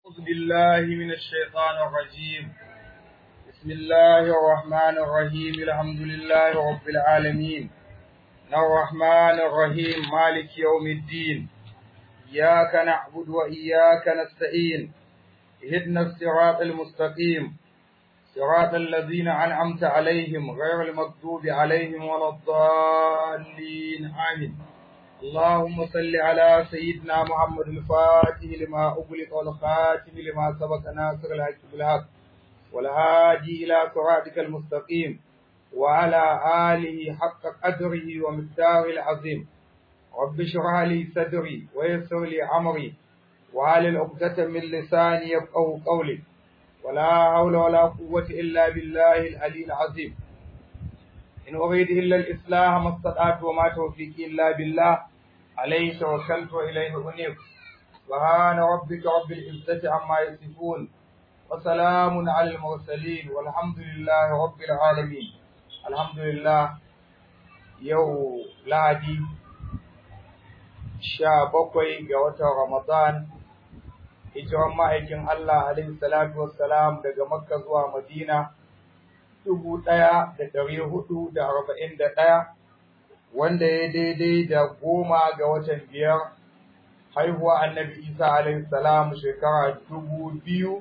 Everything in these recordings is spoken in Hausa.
أعوذ بالله من الشيطان الرجيم. بسم الله الرحمن الرحيم. الحمد لله رب العالمين الرحمن الرحيم مالك يوم الدين. إياك نعبد وإياك نستعين. اهدنا الصراط المستقيم صراط الذين أنعمت عليهم غير المغضوب عليهم ولا الضالين آمين. اللهم صل على سيدنا محمد الفاتح لما أغلق والخاتم لما سبق ناصر الحق بالحق والهادي إلى صراطك المستقيم وعلى آله حق قدره ومقداره العظيم. رب اشرح لي صدري ويسر لي أمري واحلل عقدة من لساني يفقهوا قولي ولا حول ولا قوة إلا بالله العلي العظيم. إن أريد إلا الإصلاح ما استطعت وما توفيقي إلا بالله عليه توكلت وإليه أنيب. سبحان ربك رب العزة عما يصفون وسلام على المرسلين والحمد لله رب العالمين. الحمد لله. يوم لادي 17 ga watan Ramadan hijiran ma'aikin Allah alaihi salatu wassalam daga Makka zuwa Madina 1441 wanda ya daidai da 10 ga watan 5 haihuwa Annabi Isa alaihi salam shekara 2020.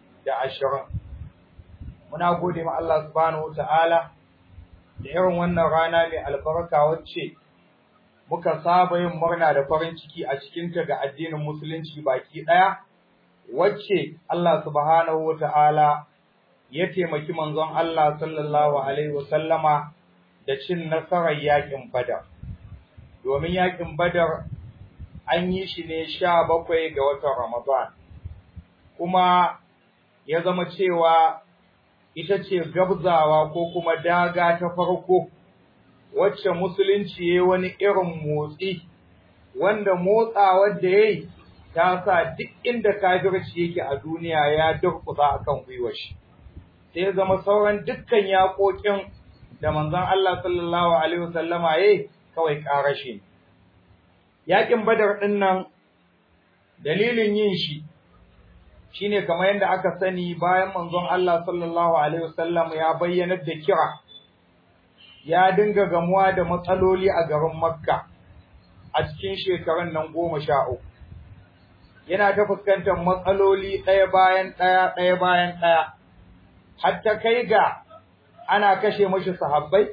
Muna gode ma Allah subhanahu wataala da irin wannan rana mai albarka wacce muka saba yin murna da farin ciki a cikin ta ga addinin musulunci baki daya, wacce Allah subhanahu wataala ya taimaki manzon Allah sallallahu alaihi wasallama da cin nasarar yakin Badar. Domin yakin Badar an yi shi ne 17 ga watan Ramadan, kuma ya zama cewa ita ce gabzawa ko kuma daga ta farko wacce musulunci yayi wani irin motsi wanda motsawar da yayi ta sa duk inda kafirci yake a duniya ya durkusa akan gwiwar shi. Sai zama sauran dukkan yaƙoƙin da manzon Allah sallallahu alaihi wasallama yayi kawai ƙarashi. Yaƙin Badar din nan dalilin yin shi shine kamar yadda aka sani, bayan manzon Allah sallallahu alaihi wasallam ya bayyana da kira, ya dinga gamuwa da matsaloli a garin Makka a cikin shekarun nan 13. Yana ta fuskantar matsaloli ɗaya bayan ɗaya hatta kai ga ana kashe mashi sahabbai,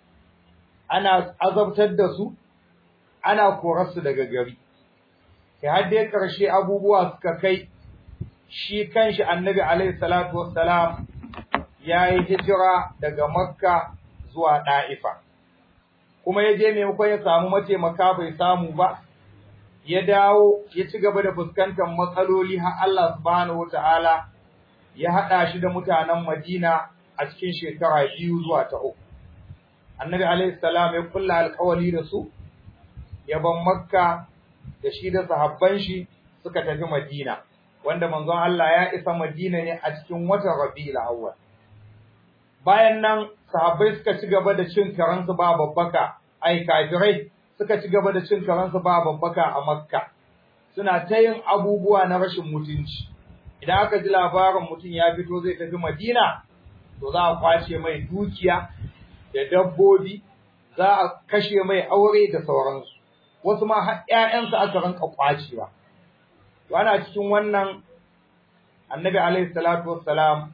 ana azabtar da su, ana korarsu daga gari. Kai har dai ƙarshe abubuwa suka kai shi kanshi Annabi alaihi salatu wassalam yayi hijira daga Makka zuwa Da'ifa, kuma yaje maimakon ya samu mataimaka bai samu ba, ya dawo ya ci gaba da fuskantar matsaloli har Allah subhanahu wataala ya hada shi da mutanen Madina a cikin shekara 2 zuwa ta 3. Annabi alaihi salam ya kulla alƙawari da su, ya ban Makka da shi da sahabban shi suka tafi Madina, wanda manzon Allah ya isa Madina ne a cikin watan Rabiul Awwal. Bayan nan sahabbai suka ci gaba da cin karansu ba babbaka, kafirai suka ci gaba da cin karansu ba babbaka a Makka, suna ta yin abubuwa na rashin mutunci. Idan aka ji labarin mutum ya fito zai tafi Madina, to za a kwace mai dukiya da dabbobi, za a kashe mai aure da sauransu, wasu ma har ƴaƴansu aka ranka kwacewa. To ana cikin wannan, Annabi alaihi salatu wassalam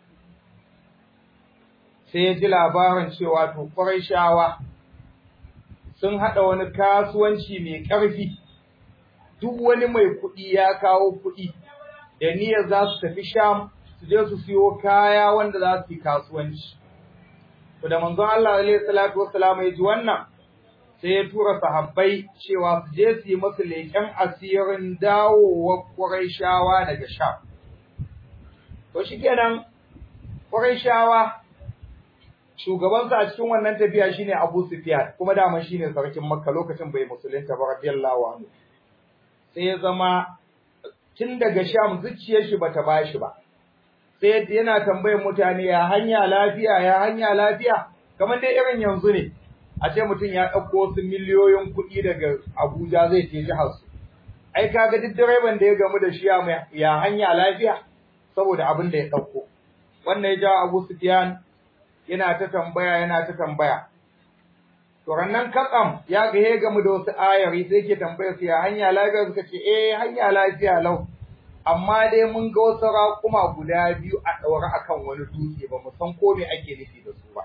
sai ya ji labarin cewa to Qurayshawa sun hada wani kasuwanci mai ƙarfi. Duk wani mai kuɗi ya kawo kuɗi da niyyar za su tafi Sham su je su siyo kaya wanda za su yi kasuwanci. To da manzon Allah alaihi salatu wassalam ya ji wannan, sai ya tura sahabbai cewa su je su yi masu leƙen asirin dawowar Qurayshawa daga Sham. To shikenan Qurayshawa shugabansu a cikin wannan tafiya shine Abu Sufyan, kuma daman shine sarkin Makka lokacin bai musulunta ba radiyallahu anhu. Sai ya zama tun daga Sham zuciyar shi bata bashi ba. Sai yana tambayar mutane ya hanya lafiya, kamar dai irin yanzu ne a ce mutum ya ɗauko wasu miliyoyin kuɗi daga Abuja zai je jihar su. ai kaga duk direban da ya gamu da shi ya hanya lafiya saboda abin da ya dauko wannan ya jawo Abu Sufyan yana ta tambaya to rannan katsam ya ga ya gamu da wasu ayari sai yake tambaya su ya hanya lafiya suka ce hanya lafiya lau amma dai mun ga wasu raƙuma guda biyu a daure akan wani dutse ba mu san ko me ake nufi da su ba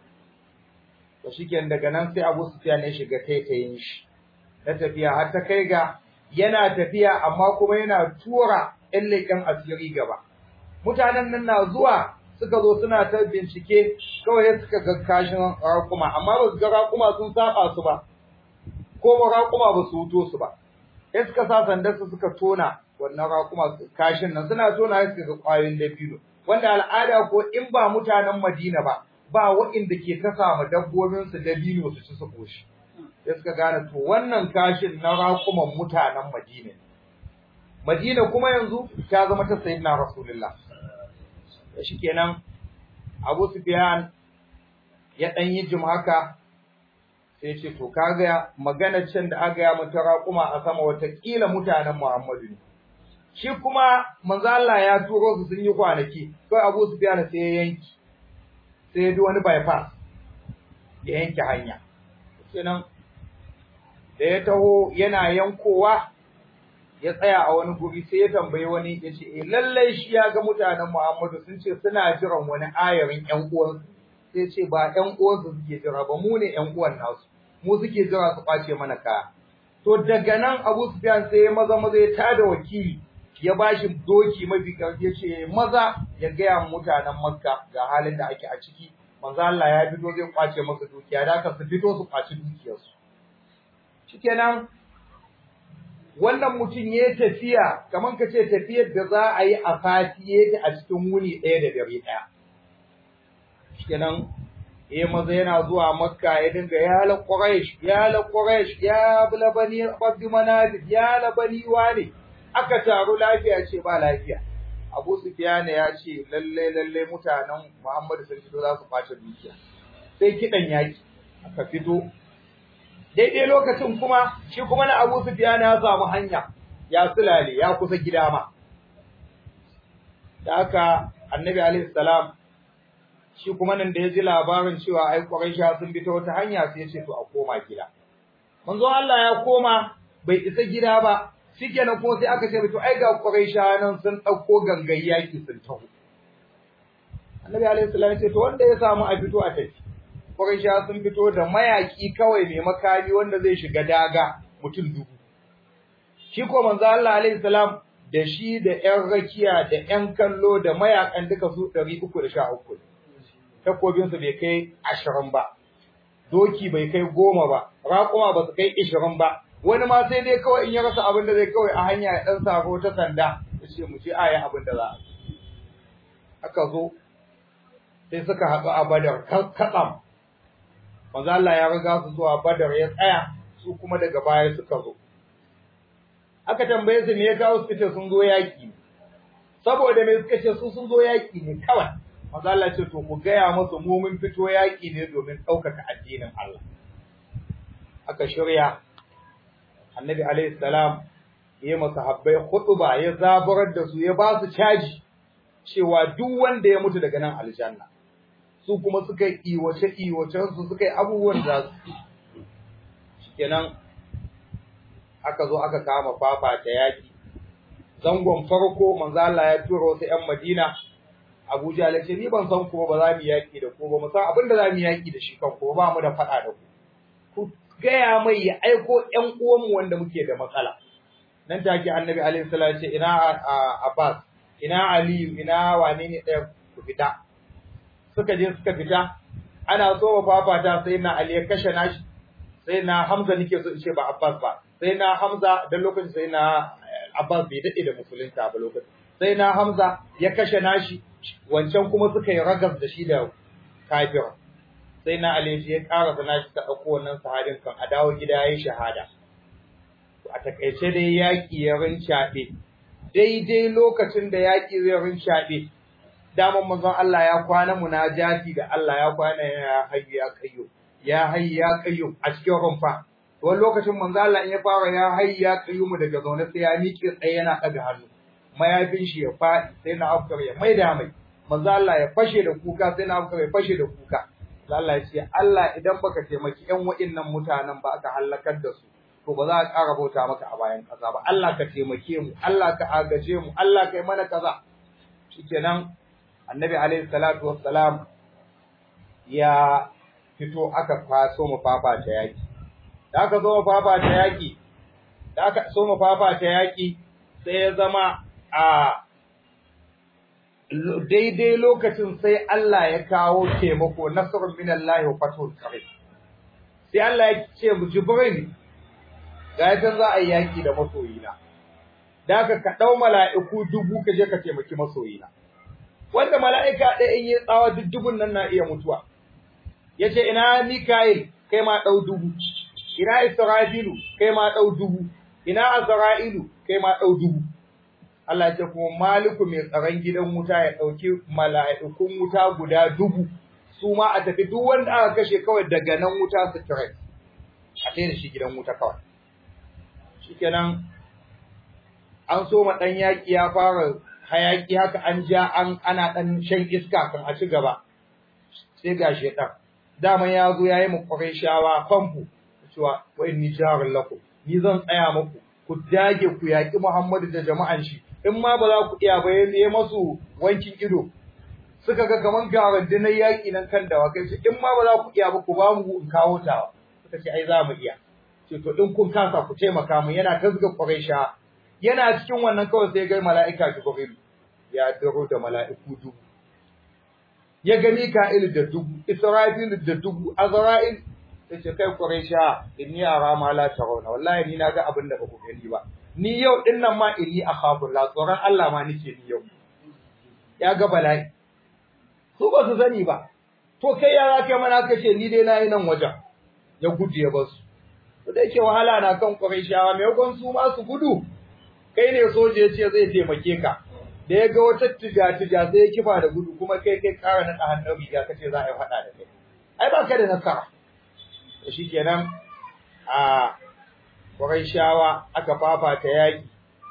to shikenan daga nan sai Abu Sufyan ya shiga taitayin shi na tafiya har ta kai ga yana tafiya amma kuma yana tura ɗan leƙen asiri gaba mutanen nan na zuwa suka zo suna ta bincike kawai suka ga kashin raƙuma amma ba su ga raƙuma sun saba su ba ko ba raƙuma ba su wuto su ba sai suka sa sandar su suka tona wannan raƙuma kashin nan suna tona suka ga ƙwayoyin dabino wanda al'ada ko in ba mutanen Madina ba waɗanda ke ta samu dabbobin su dabino su ci su koshi sai suka gane to wannan kashin na raƙuman mutanen Madina Madina kuma yanzu ta zama ta sayyidina Rasulullah shikenan Abu Sufyan ya dan yi jim haka sai ce to kaga maganar can da aka ya mata raƙuma a sama wata kila mutanen Muhammadu ne shi kuma manzo Allah ya turo su sun yi kwanaki kai Abu Sufyan sai ya yanki sai ya bi wani bypass ya yanke hanya kenan da ya taho yana yankowa ya tsaya a wani guri sai ya tambaye wani ya ce lallai shi ya ga mutanen Muhammadu sun ce suna jiran wani ayarin ƴan uwansu sai ce ba ƴan uwansu suke jira ba mu ne ƴan uwan nasu mu suke jira su kwace mana kaya to daga nan Abu Sufyan sai ya maza ya tada wakili ya bashi doki mafi karfi ya ce maza ya gaya mutanen Makka ga halin da ake a ciki manzo Allah ya fito zai kwace masa dukiya da aka su fito su kwaci dukiyarsu shikenan wannan mutum ya tafiya kaman ka ce tafiyar da za a yi a sati yake a cikin wuni ɗaya da dare ɗaya shikenan maza yana zuwa Makka ya dinga ya la Quraysh ya labani Abd Manaf ya labani wani aka taru lafiya ce ba lafiya Abu Sufyan ya ce lalle mutanen Muhammadu sun fito za su kwace dukiya sai kidan yaki aka fito daidai lokacin kuma shi kuma na Abu Sufyan ya samu hanya ya sulale ya kusa gida ma da haka Annabi alaihi salam shi kuma nan da ya ji labarin cewa ai Quraisha sun bi ta wata hanya sai ya ce to a koma gida manzo Allah ya koma bai isa gida ba shikenan ko sai aka ce to ai ga Quraisha nan sun dauko gangan yaki sun taho Annabi alaihi salam ya ce to wanda ya samu a fito a tafi Quraisha sun fito da mayaki kawai mai makami wanda zai shiga daga mutum 1000 shi ko manzo Allah alaihi salam da shi da ƴan rakiya da ƴan kallo da mayakan duka su 313 takobin su bai kai 20 ba doki bai kai 10 ba raƙuma ba su kai 20 ba wani ma sai dai kawai in ya rasa abin da zai kawai a hanya ya dan sako ta sanda yace mu ce aya abin da za a aka zo sai suka haɗu a Badar katsam manzo Allah ya riga su zuwa Badar ya tsaya su kuma daga baya suka zo aka tambaye su me ya kawo su ce sun zo yaki saboda me suka ce su sun zo yaki ne kawai manzo Allah ce to ku gaya musu mu mun fito yaki ne domin ɗaukaka addinin Allah aka shirya Annabi alaihi salam ya masa habbai khutba ya zaburar da su ya ba su caji cewa duk wanda ya mutu daga nan aljanna su kuma suka yi iwacen su suka yi abubuwan da su shikenan aka zo aka kama fafa ta yaki zangon farko manzo Allah ya tura wasu ƴan Madina Abuja ya ce ni ban san kuma ba za mu yaki da ku ba mu san abin da za mu yaki da shi kan ko ba mu da fada da ku gaya mai ya aiko ƴan uwanmu wanda muke da matsala nan take Annabi alaihi salatu ce ina Abbas ina Ali ina wane ne ɗaya ku fita suka je suka fita ana so ba fafata sai na Ali ya kashe nashi sai na Hamza nake so in ce ba Abbas ba sai na Hamza dan lokacin sai na Abbas bai dade da musulunta ba lokacin sai na Hamza ya kashe nashi wancan kuma suka yi ragas da shi da kafir sai na Ali ya ƙara sana shi ta dauko wannan sahabin kan a dawo gida yayin shahada a takeice dai yaki ya rincabe daidai lokacin da yaki zai rincabe daman manzon Allah ya kwana munajati da Allah ya kwana ya hayyu ya kayyo ya hayyu ya kayyo a cikin rumfa wani lokacin manzo Allah in ya fara ya hayya qayyumu daga zaune sai ya miƙe tsaye yana ɗaga hannu mayafin shi ya faɗi sai na Abubakar ya maida mai manzo Allah ya fashe da kuka sai na Abubakar ya fashe da kuka Allah ya ce Allah idan baka taimaki ƴan wa'innan mutanen ba aka halakar da su to ba za a ƙara bauta maka a bayan ƙasa ba Allah ka taimake mu Allah ka agaje mu Allah kai mana kaza shikenan annabi alaihi salatu wassalam ya fito aka kwaso mu fafa ta yaki da aka zo mu fafa ta yaki sai ya zama a daidai lokacin sai Allah ya kawo taimako nasrun minallahi wa fathul qarib sai Allah ya ce mu Jibril ga yadda za a yi yaki da masoyina da ka dau mala'iku 1000 ka je ka taimaki masoyina wanda mala'ika ɗaya in yi tsawa dubun nan na iya mutuwa yace ina Mikail kai ma dau 1000 ina Isra'ilu kai ma dau 1000 ina Azra'ilu kai ma dau 1000 Allah ya ce kuma Maliku mai tsaron gidan wuta ya dauki mala'ikun wuta guda 1000 su ma a tafi duk wanda aka kashe kawai daga nan wuta su tare a kai da shi gidan wuta kawai shikenan an so ma dan yaki ya fara hayaki haka an ja ana dan shan iska kan a ci gaba sai ga shedan dama ya zo yayi mu Qurayshawa famfu cewa wa inni jarul lakum ni zan tsaya muku ku dage ku yaki Muhammadu da jama'an shi in ma ba za ku iya ba yayi masu wankin ido suka ga kaman garandinan yaki nan kan dawa kai in ma ba za ku iya ba ku ba mu in kawo tawa suka ce ai za mu iya ce to in kun kasa ku taimaka mu yana tazga Quraysha yana cikin wannan kawai sai ga mala'ika Jibril ya daro da mala'iku 1000 ya ga Mika'il da 1000 Israfil da 1000 Azra'il sai ce kai Quraysha inni ara ma la tarawna wallahi ni naga abin da ba ku gani ba ni yau din nan ma inni akhafu la tsoron Allah ma nake ni yau ya ga bala'i su ba su sani ba to kai ya kai mana kace ni dai nayi nan wajen ya gudu ya basu to da yake wahala na kan Qurayshawa me yakon su ma su gudu kai ne soje yace zai taimake ka da ya ga wata tija sai ya kifa da gudu kuma kai ƙara na hannun riga kace za a yi fada da kai ai ba ka da nasara shikenan a Qurayshawa aka fafata yaki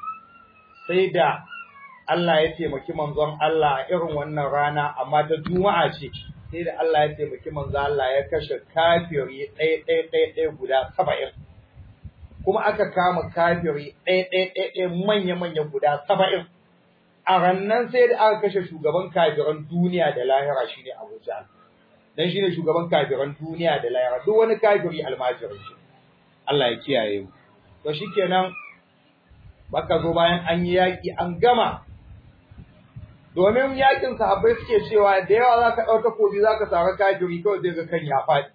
sai da Allah ya taimaki manzon Allah a irin wannan rana amma ta Juma'a ce sai da Allah ya taimaki manzon Allah ya kashe kafiri ɗaya guda 70 kuma aka kama kafiri ɗaya manya guda 70 a rannan sai da aka kashe shugaban kafiran duniya da lahira shine Abu Jahl dan shine shugaban kafiran duniya da lahira duk wani kafiri almajiri shi Allah ya kiyaye mu to shikenan baka zo bayan an yi yaki an gama domin yakin sahabbai suke cewa da yawa zaka dau takobi zaka sara kafiri kawai zai ga kan ya fadi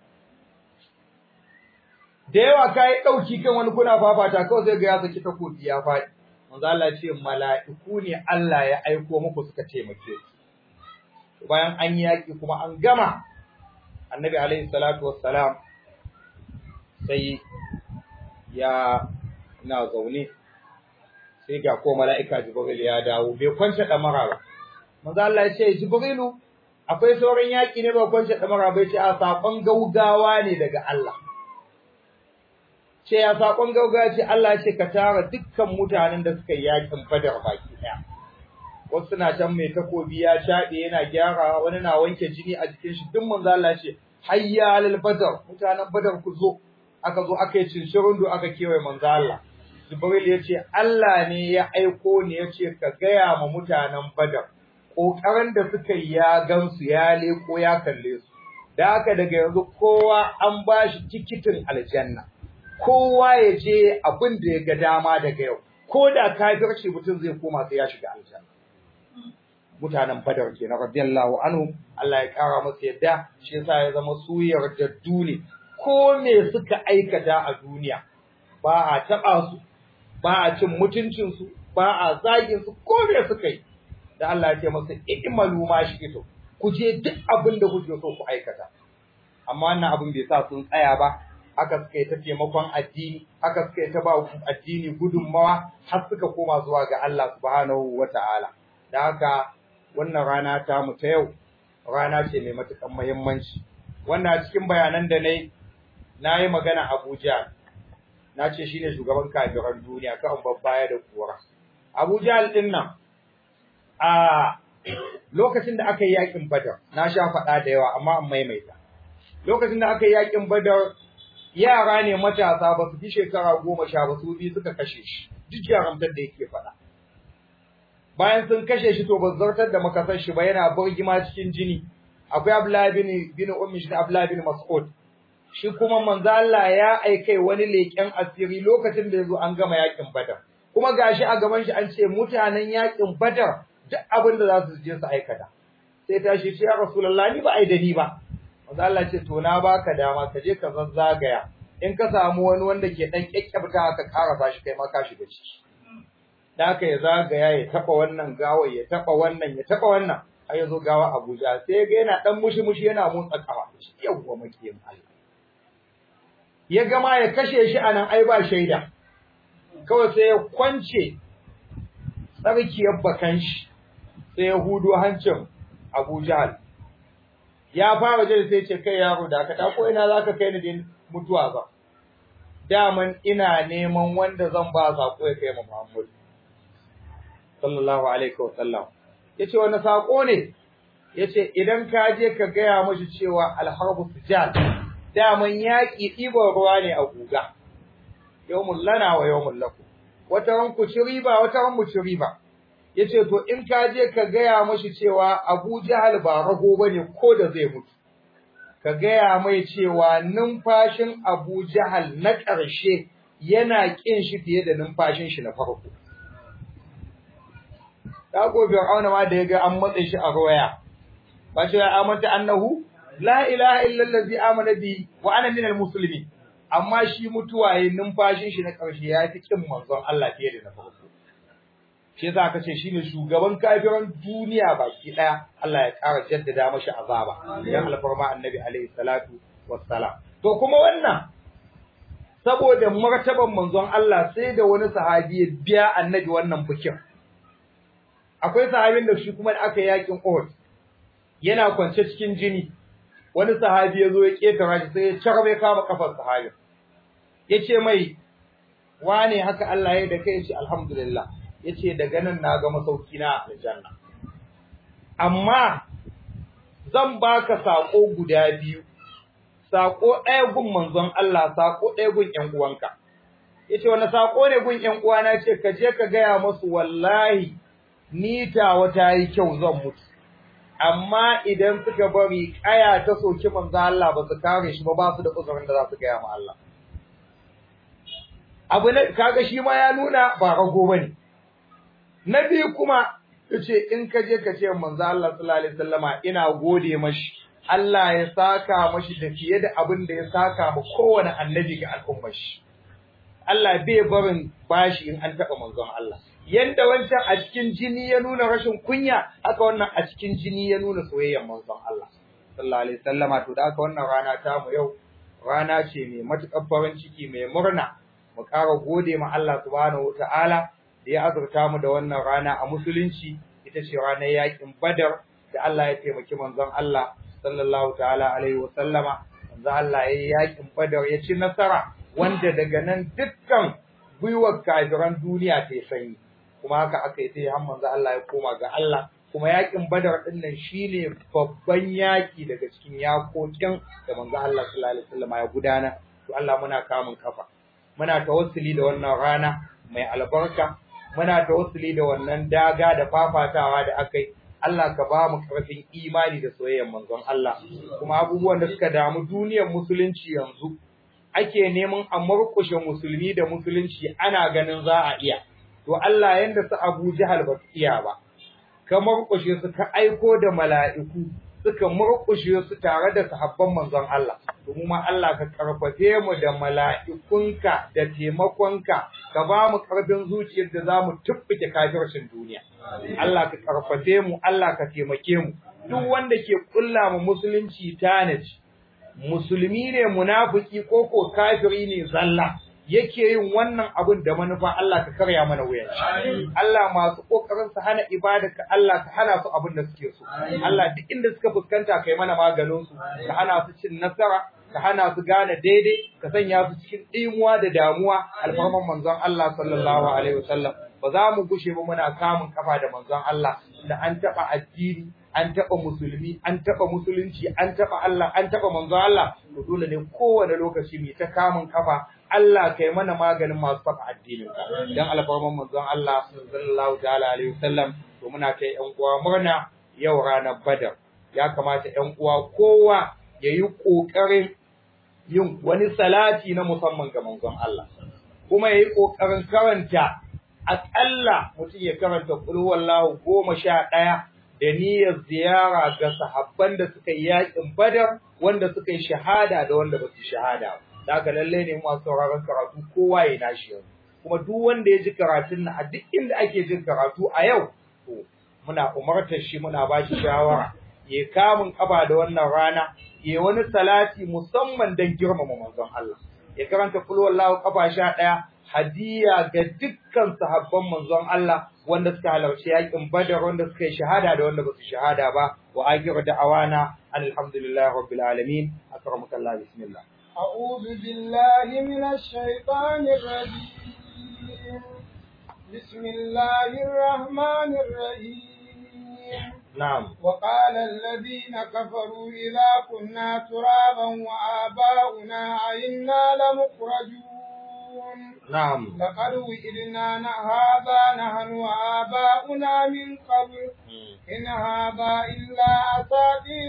da yawa kai dauki kan wani kuna fafata kawai zai ga ya saki takobi ya fadi manzo Allah ce mala'iku ne Allah ya aiko muku suka taimake ku bayan an yi yaki kuma an gama annabi alaihi salatu wassalam sai ya na zaune sai ga ko mala'ika Jibril ya dawo bai kwance damara ba manzo Allah ya ce Jibrilu akwai sauran yaki ne ba kwance damara bai ce a sakon gaugawa ne daga Allah ce ya sakon gaugawa ce Allah ya ce ka tara dukkan mutanen da suka yi yakin Badar baki daya wasu na can mai takobi ya shade yana gyara wani na wanke jini a jikin shi duk manzo Allah ya ce hayya alal badar mutanen Badar ku zo aka zo aka yi cincirundo aka kewaye manzo Allah Jibril ya ce Allah ne ya aiko ni ya ce ka gaya ma mutanen Badar kokarin da suka yi ya gansu ya leko ya kalle su da haka daga yanzu kowa an bashi tikitin aljanna kowa ya je abin da ya ga dama daga yau ko da kafirci mutum zai koma sai ya shiga aljanna mutanen Badar kenan radiyallahu anhu Allah ya kara masa yadda shi yasa ya zama su yardaddu ne ko me suka aikata a duniya ba a taba su ba a cin mutuncin su ba a zagin su ko me suka yi da Allah ya ce masa i'malu ma shi'tu ku je duk abin da kuke so ku aikata amma wannan abin bai sa sun tsaya ba haka suka yi ta taimakon addini haka suka yi ta ba addini gudunmawa har suka koma zuwa ga Allah subhanahu wataala da haka wannan rana ta mu ta yau rana ce mai matukan muhimmanci wannan cikin bayanan da nayi magana Abuja na ce shine shugaban kafiran duniya kan babbaya da kura Abu Jahl din nan a lokacin da aka yi yakin Badar na sha faɗa da yawa amma an maimaita lokacin da aka yi yakin Badar yara ne matasa ba su fi shekara 10 ba su bi suka kashe shi duk yaramtar da yake faɗa bayan sun kashe shi to ba zartar da makasar shi ba yana burgima cikin jini akwai Abdullah bin Ummi shi Abdullah bin Mas'ud shi kuma manzo Allah ya aikai wani leken asiri lokacin da yazo an gama yakin Badar kuma gashi a gaban shi an ce mutanen yakin Badar duk abin da za su je su aikata sai tashi ce ya Rasulullah ni ba ai da ni ba manzo Allah ce to na baka dama ka je ka zazzagaya in ka samu wani wanda ke dan kekkebta ka karasa shi kai ma ka shiga ciki da aka ya zagaya ya taba wannan gawa ya taba wannan ya taba wannan har yazo gawa Abuja sai ga yana dan mushi yana motsa kafa yawwa makiyin Allah ya gama ya kashe shi anan ai ba shaida kawai sai ya kwance tsarkiyar bakan shi sai ya hudo hancin Abu Jahl ya fara jin sai ce kai yaro da ka ko ina zaka kai ni din mutuwa ba daman ina neman wanda zan ba sako ya kai mu Muhammad sallallahu alaihi wasallam yace wannan sako ne yace idan ka je ka gaya mashi cewa al-harbu sijal daman yaki ɗiban ruwa ne a guga yawmul lana wa yawmul lakum wata ran ku ci riba wata ran mu ci riba yace to in ka je ka gaya mashi cewa Abu Jahal ba rago bane ko da zai mutu ka gaya mai cewa numfashin Abu Jahal na ƙarshe yana kin shi fiye da numfashin shi na farko Dago Fir'auna ma da yaga an matsa shi a roya ba shi ya amanta annahu la ilaha illa allazi amana bi wa ana minal muslimin amma shi mutuwa yayin numfashin shi na ƙarshe ya fi kin manzon Allah fiye da na farko shi yasa aka ce shine shugaban kafiran duniya baki daya Allah ya ƙara jaddada mashi azaba dan alfarma annabi alaihi salatu wassalam to kuma wannan saboda martaban manzon Allah sai da wani sahabi ya biya annabi wannan bikin akwai sahabin da shi kuma da aka yakin Uhud yana kwance cikin jini wani sahabi ya zo ya ketara shi sai ya charbe kama kafar sahabi yace mai wane haka Allah ya da kai shi alhamdulillah yace daga nan na ga masauki na aljanna amma zan baka sako guda biyu sako ɗaya gun manzon Allah sako ɗaya gun ƴan uwanka yace wannan sako ne gun ƴan uwana ce ka je ka gaya musu wallahi ni tawa ta yi kyau zan mutu amma idan suka bari kaya ta soki manzo Allah ba su kare shi ba su da uzurin da za su gaya ma Allah abu ne kaga shi ma ya nuna ba rago bane na biyu kuma yace in ka je ka ce manzo Allah sallallahu alaihi wasallama ina gode mashi Allah ya saka mashi da fiye da abin da ya saka ma kowane annabi ga al'ummar shi Allah bai barin bashi in an taba manzon Allah yanda wancan a cikin jini ya nuna rashin kunya haka wannan a cikin jini ya nuna soyayyar manzon Allah sallallahu alaihi wasallama to da haka wannan rana ta mu yau rana ce mai matukar farin ciki mai murna mu ƙara gode ma Allah subhanahu wataala da ya azurta mu da wannan rana a musulunci ita ce ranar yakin Badar da Allah ya taimaki manzon Allah sallallahu ta'ala alaihi wasallama manzon Allah yayin yakin Badar ya ci nasara wanda daga nan dukkan gwiwar kafiran duniya ta sanyi kuma haka aka yi sai har manzo Allah ya koma ga Allah kuma yakin Badar din nan shine babban yaki daga cikin yakokin da manzo Allah sallallahu alaihi wasallam ya gudana to Allah muna kamun kafa muna tawassuli da wannan rana mai albarka muna tawassuli da wannan daga da fafatawa da akai Allah ka ba mu karfin imani da soyayyar manzon Allah kuma abubuwan da suka damu duniyar musulunci yanzu ake neman a murƙushe musulmi da musulunci ana ganin za a iya to Allah yanda su Abu Jahal ba su iya ba ka murƙushe su ka aiko da mala'iku suka murƙushe su tare da sahabban manzon Allah domin ma Allah ka karfafe mu da mala'ikunka da taimakonka ka ba mu karfin zuciyar da zamu tubbuke kafircin duniya Allah ka karfafe mu Allah ka taimake mu duk wanda ke kulla mu musulunci tanaji musulmi ne munafiki ko kafiri ne zalla yake yin wannan abin da manufa Allah ka karya mana wuyan shi Allah masu kokarin su hana ibadarka Allah ka hana su abin da suke so Allah duk inda suka fuskanta kai mana maganin su ka hana su cin nasara ka hana su gane daidai, ka sanya su cikin ɗimuwa da damuwa alfarman manzon Allah sallallahu alaihi wasallam. Ba za mu gushe ba muna kamun kafa da manzon Allah da an taɓa addini, an taɓa musulmi, an taɓa musulunci, an taɓa Allah, an taɓa manzon Allah, to dole ne kowane lokaci mu ta kamun kafa. Allah kai mana maganin masu taɓa addinin ka dan alfarman manzon Allah sallallahu ta'ala alaihi wasallam. To muna kai ƴan uwa murna yau ranar Badar. Ya kamata ƴan uwa kowa yayi kokarin yin wani salati na musamman ga manzon Allah, kuma yayi kokarin karanta aƙalla mutum ya karanta qul huwallahu 11 da niyyar ziyara ga sahabban da suka yi yakin Badar, wanda suka yi shahada da wanda ba su shahada. Da haka lalle ne masu sauraron karatu kowa ya nashi yau, kuma duk wanda ya ji karatun nan a duk inda ake jin karatu a yau, to muna umartar shi, muna ba shi shawara ya kamun kafa da wannan rana, ya wani salati musamman don girmama manzon Allah, ya karanta kul wallahu kafa 11 hadiya ga dukkan sahabban manzon Allah wanda suka halarci yakin Badar, wanda suka yi shahada da wanda ba su shahada ba. Wa akhiru da'awana alhamdulillahi rabbil alamin. Akramakallah, bismillah. أعوذ بالله من الشيطان الرجيم. بسم الله الرحمن الرحيم. نعم. وقال الذين كفروا إذا كنا ترابا وآباؤنا أئنا لمخرجون. نعم. لقد وئدنا هذا نحن وآباؤنا من قبل إن هذا إلا أساطير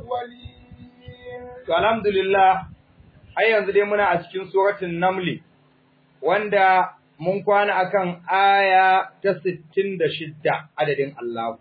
الأولين. الحمد لله. Ai yanzu dai muna a cikin suratul Naml, wanda mun kwana akan aya ta 66 adadin Allah,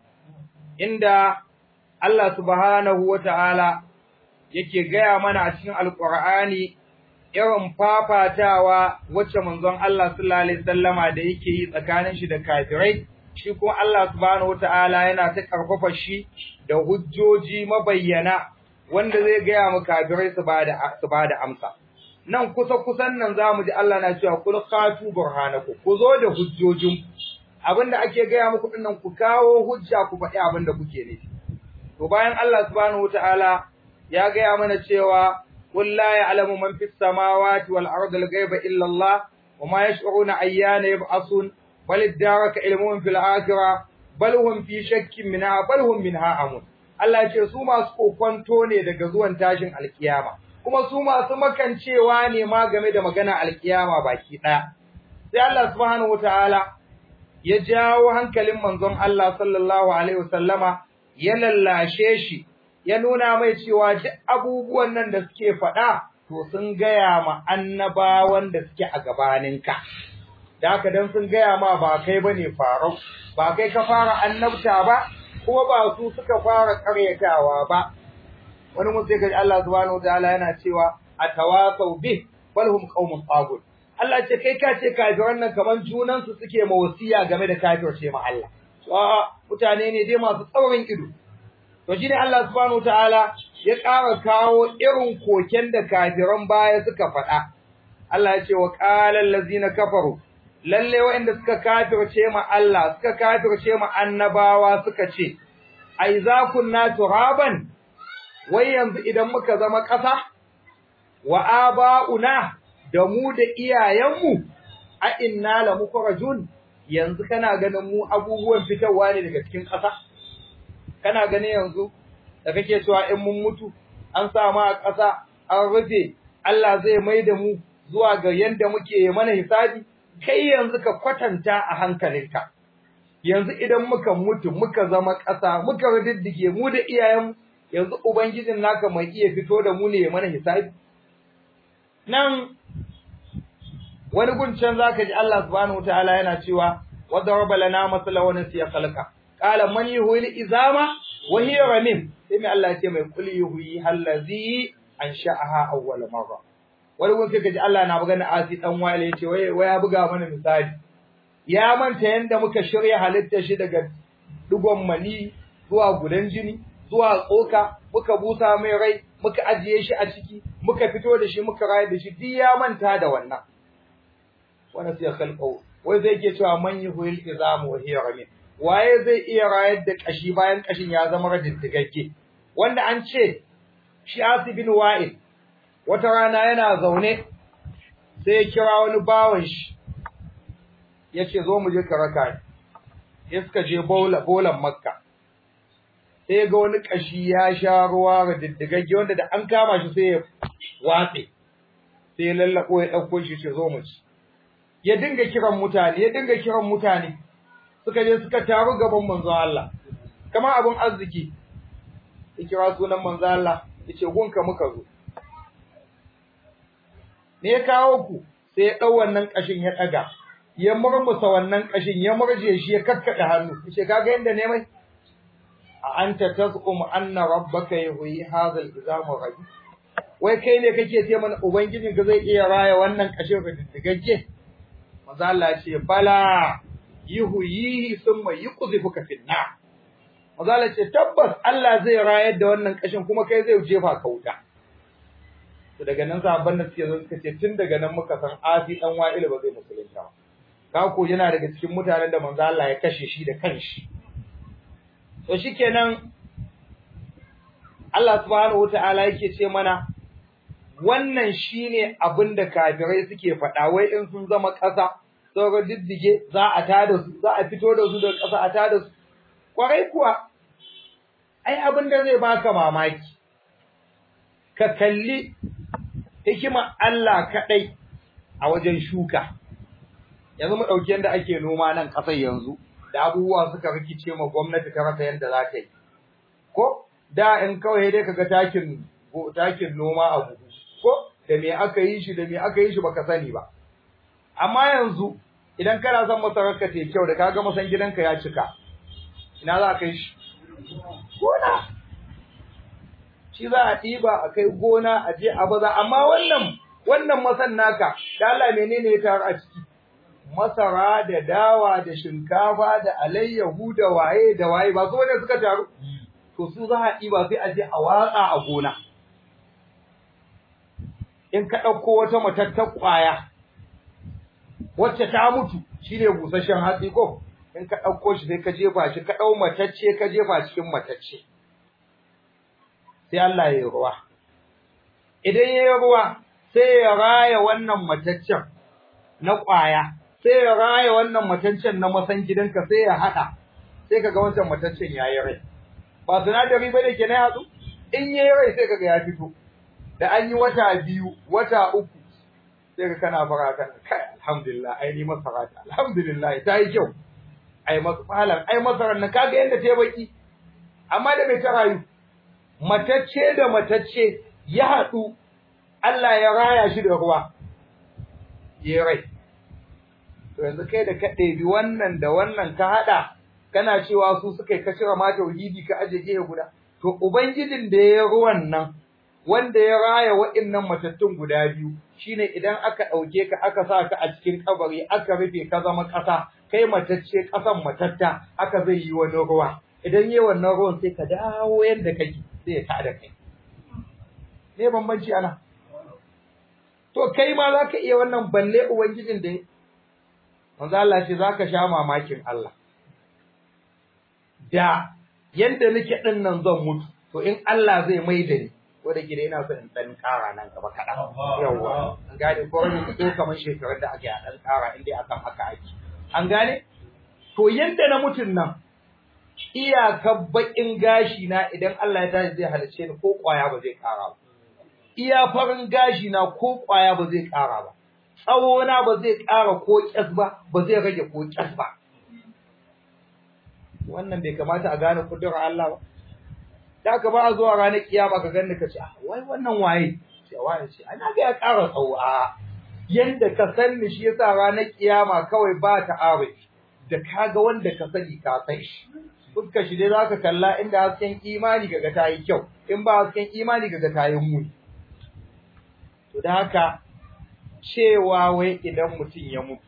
inda Allah subhanahu wata'ala yake gaya mana a cikin Alƙur'ani irin fafatawa wacce manzon Allah sallallahu alaihi wasallama da yake yi tsakanin shi da kafirai, shi kuma Allah subhanahu wata'ala yana ta karfafa shi da hujjoji mabayyana wanda zai gaya mu kafirai su ba da amsa. Nan kusan nan zamu ji Allah na cewa kul khatu burhanakum, ku zo da hujjojin abinda ake gaya muku dinnan, ku kawo hujja, ku faɗi abinda kuke nufi. To bayan Allah subhanahu wataala ya gaya mana cewa qul la ya'lamu man fis samawati wal ardi al ghaiba illa Allah wa ma yash'uruna ayyana yub'asun bal iddaraka ilmun fil akhirah bal hum fi shakkin minha bal hum minha amun. Allah ce su masu kokonto ne daga zuwan tashin alkiyama, kuma su masu makancewa ne ma game da magana alkiyama baki ɗaya. Sai Allah subhanahu wataala ya jawo hankalin manzon Allah sallallahu alaihi wasallama, ya lallashe shi, ya nuna mai cewa duk abubuwan nan da suke faɗa to sun gaya ma annabawan da suke a gabaninka. Da haka dan sun gaya ma ba kai bane farau, ba kai ka fara annabta ba, kuma ba su suka fara karyatawa ba. Wani mun sai kaji Allah subhanahu wataala yana cewa atawasau bih bal hum qaumun tagut. Allah ce kai ka ce kafiran nan kaman junan su suke mawasiya game da kafirce ma Allah. Mutane ne dai masu tsaurin ido. To shine Allah subhanahu wataala ya ƙara kawo irin koken da kafiran baya suka faɗa. Allah ya ce wa qala allazina kafaru, lalle waɗanda suka kafirce ma Allah, suka kafirce ma annabawa suka ce, ai za kunna turaban, wai yanzu idan muka zama ƙasa, wa aba'una da mu da iyayenmu, a inna la mukhrajun, yanzu kana ganin mu abubuwan fitarwa ne daga cikin ƙasa? Kana ganin yanzu da kake cewa in mun mutu, an sa mu a ƙasa, an rufe, Allah zai mai da mu zuwa ga yanda muke mana hisabi? Kai yanzu ka kwatanta a hankalinka, yanzu idan muka mutu muka zama ƙasa muka riddige mu da iyayen, yanzu ubangijin naka mai iya fito da mu ne ya mana hisabi? Nan wani guncan zaka ji Allah subhanahu wataala yana cewa wa daraba lana masala wa nasiya khalqa qala man yuhil izama wa hiya ramim, sai mai Allah ya ce mai kul yuhi allazi ansha'aha awwal marra. Wani gun sai ji Allah na magana Asi dan Wale yace wai ya buga mana misali, ya manta yanda muka shirya halitta shi daga dugon mani zuwa gudan jini zuwa tsoka, muka busa mai rai, muka ajiye shi a ciki, muka fito da shi, muka rayar da shi, duk ya manta da wannan. Wannan sai khalqo, wai zai ke cewa man yuhil izamu wa hiya ramim, waye zai iya rayar da kashi bayan kashin ya zama radiddigagge? Wanda an ce shi Asi bin Wa'il wata rana yana zaune sai ya kira wani bawan shi yace zo mu je ka raka ni suka je bolan makka sai ga wani kashi ya sha ruwa ga diddigagge wanda da an kama shi sai ya watse sai ya lallako ya dauko shi ce zo mu ci ya dinga kiran mutane suka je suka taru gaban manzon Allah kamar abun arziki ya kira sunan manzon Allah yace gunka muka zo me ya kawo ku sai ya dau wannan kashin ya daga ya murmusa wannan kashin ya murje shi ya kakkada hannu yace kaga yanda ne mai a anta tazum anna rabbaka yuhyi hadha al-izam ghadi wai kai ne kake ce mana ubangijinka zai iya raya wannan kashin riddigagge manzo Allah ya ce bala yuhyihi thumma yuqdhifuka fi an-nar manzo Allah ya ce tabbas Allah zai rayar da wannan kashin kuma kai zai jefa ka wuta to daga nan sahabban da suke zo suka ce tun daga nan muka san Asi dan Wa'il ba zai musulunta ba ka ko yana daga cikin mutanen da manzo Allah ya kashe shi da kanshi to shikenan Allah subhanahu wataala yake ce mana wannan shine abinda kafirai suke faɗa wai in sun zama ƙasa sauran diddige za a tada su za a fito da su daga ƙasa a tada su kwarai kuwa ai abinda zai baka mamaki ka kalli hikimar Allah kadai a wajen shuka yanzu mu dauki yanda ake noma nan ƙasar yanzu da abubuwa suka rikice ma gwamnati ta rasa yanda za ta yi ko da in kawai dai kaga takin noma a buhu ko da me aka yi shi baka sani ba amma yanzu idan kana son masarar ka tai kyau da kaga masan gidanka ya cika ina za ka yi shi gona shi za a ɗiba a kai gona a je a baza amma wannan masan naka da Allah menene ya taru a ciki masara da dawa da shinkafa da alayyahu da waye ba su ne suka taru to su za a ɗiba sai a je a watsa a gona in ka ɗauko wata matattar ƙwaya wacce ta mutu shine busasshen hatsi ko in ka ɗauko shi sai ka jefa shi ka ɗau matacce ka jefa cikin matacce sai Allah ya yi ruwa idan ya yi ruwa sai ya raya wannan mataccen na ƙwaya sai ya raya wannan mataccen na masan gidanka sai ya haɗa sai kaga wancan mataccen ya yi rai ba sinadari ba da ke na yatsu in ya yi rai sai kaga ya fito da an yi wata 2 wata 3 sai ka kana fara kana kai alhamdulillah ai ni masara ta alhamdulillah ta yi kyau ai masalan ai masaran nan kaga yanda ta baki amma da mai ta rayu matacce da matacce ya hadu Allah ya raya shi da ruwa yayi rai to yanzu kai da ka ɗebi wannan da wannan ka hada kana cewa su suka yi kacira ma tauhidi ka aje gehe guda to ubangijin da ya ruwan nan wanda ya raya wa'annan matattun guda biyu shine idan aka dauke ka aka sa ka a cikin kabari aka rufe ka zama kasa kai matacce kasan matatta aka zai yi wani ruwa idan yayi wannan ruwan sai ka dawo yanda kake sai ya tada kai ne bambanci ana to kai ma zaka iya wannan balle ubangijin da manzo Allah ce zaka sha mamakin Allah da yanda nake din nan zan mutu to in Allah zai maida ni wanda gida ina son in dan kara nan gaba kadan yawa an gane ko ne ko kamar shekarun da ake dan kara inda akan haka ake an gane to yanda na mutun nan iyaka bakin gashi na idan Allah ya tashi zai halice ni ko kwaya ba zai kara ba iya farin gashi na ko kwaya ba zai kara ba tsawo na ba zai kara ko kyas ba zai rage ko kyas ba wannan bai kamata a gane kudurar Allah ba da ka ba zuwa ranar kiyama ka ganni ka ce wai wannan waye sai waye ce ana ga ya ƙara tsawo a yanda ka sanni shi yasa ranar kiyama kawai ba ta aure da kaga wanda ka sani ka san shi fuska shi dai zaka kalla inda hasken imani kaga ta yi kyau in ba hasken imani kaga ta yi muni to da haka cewa wai idan mutum ya mutu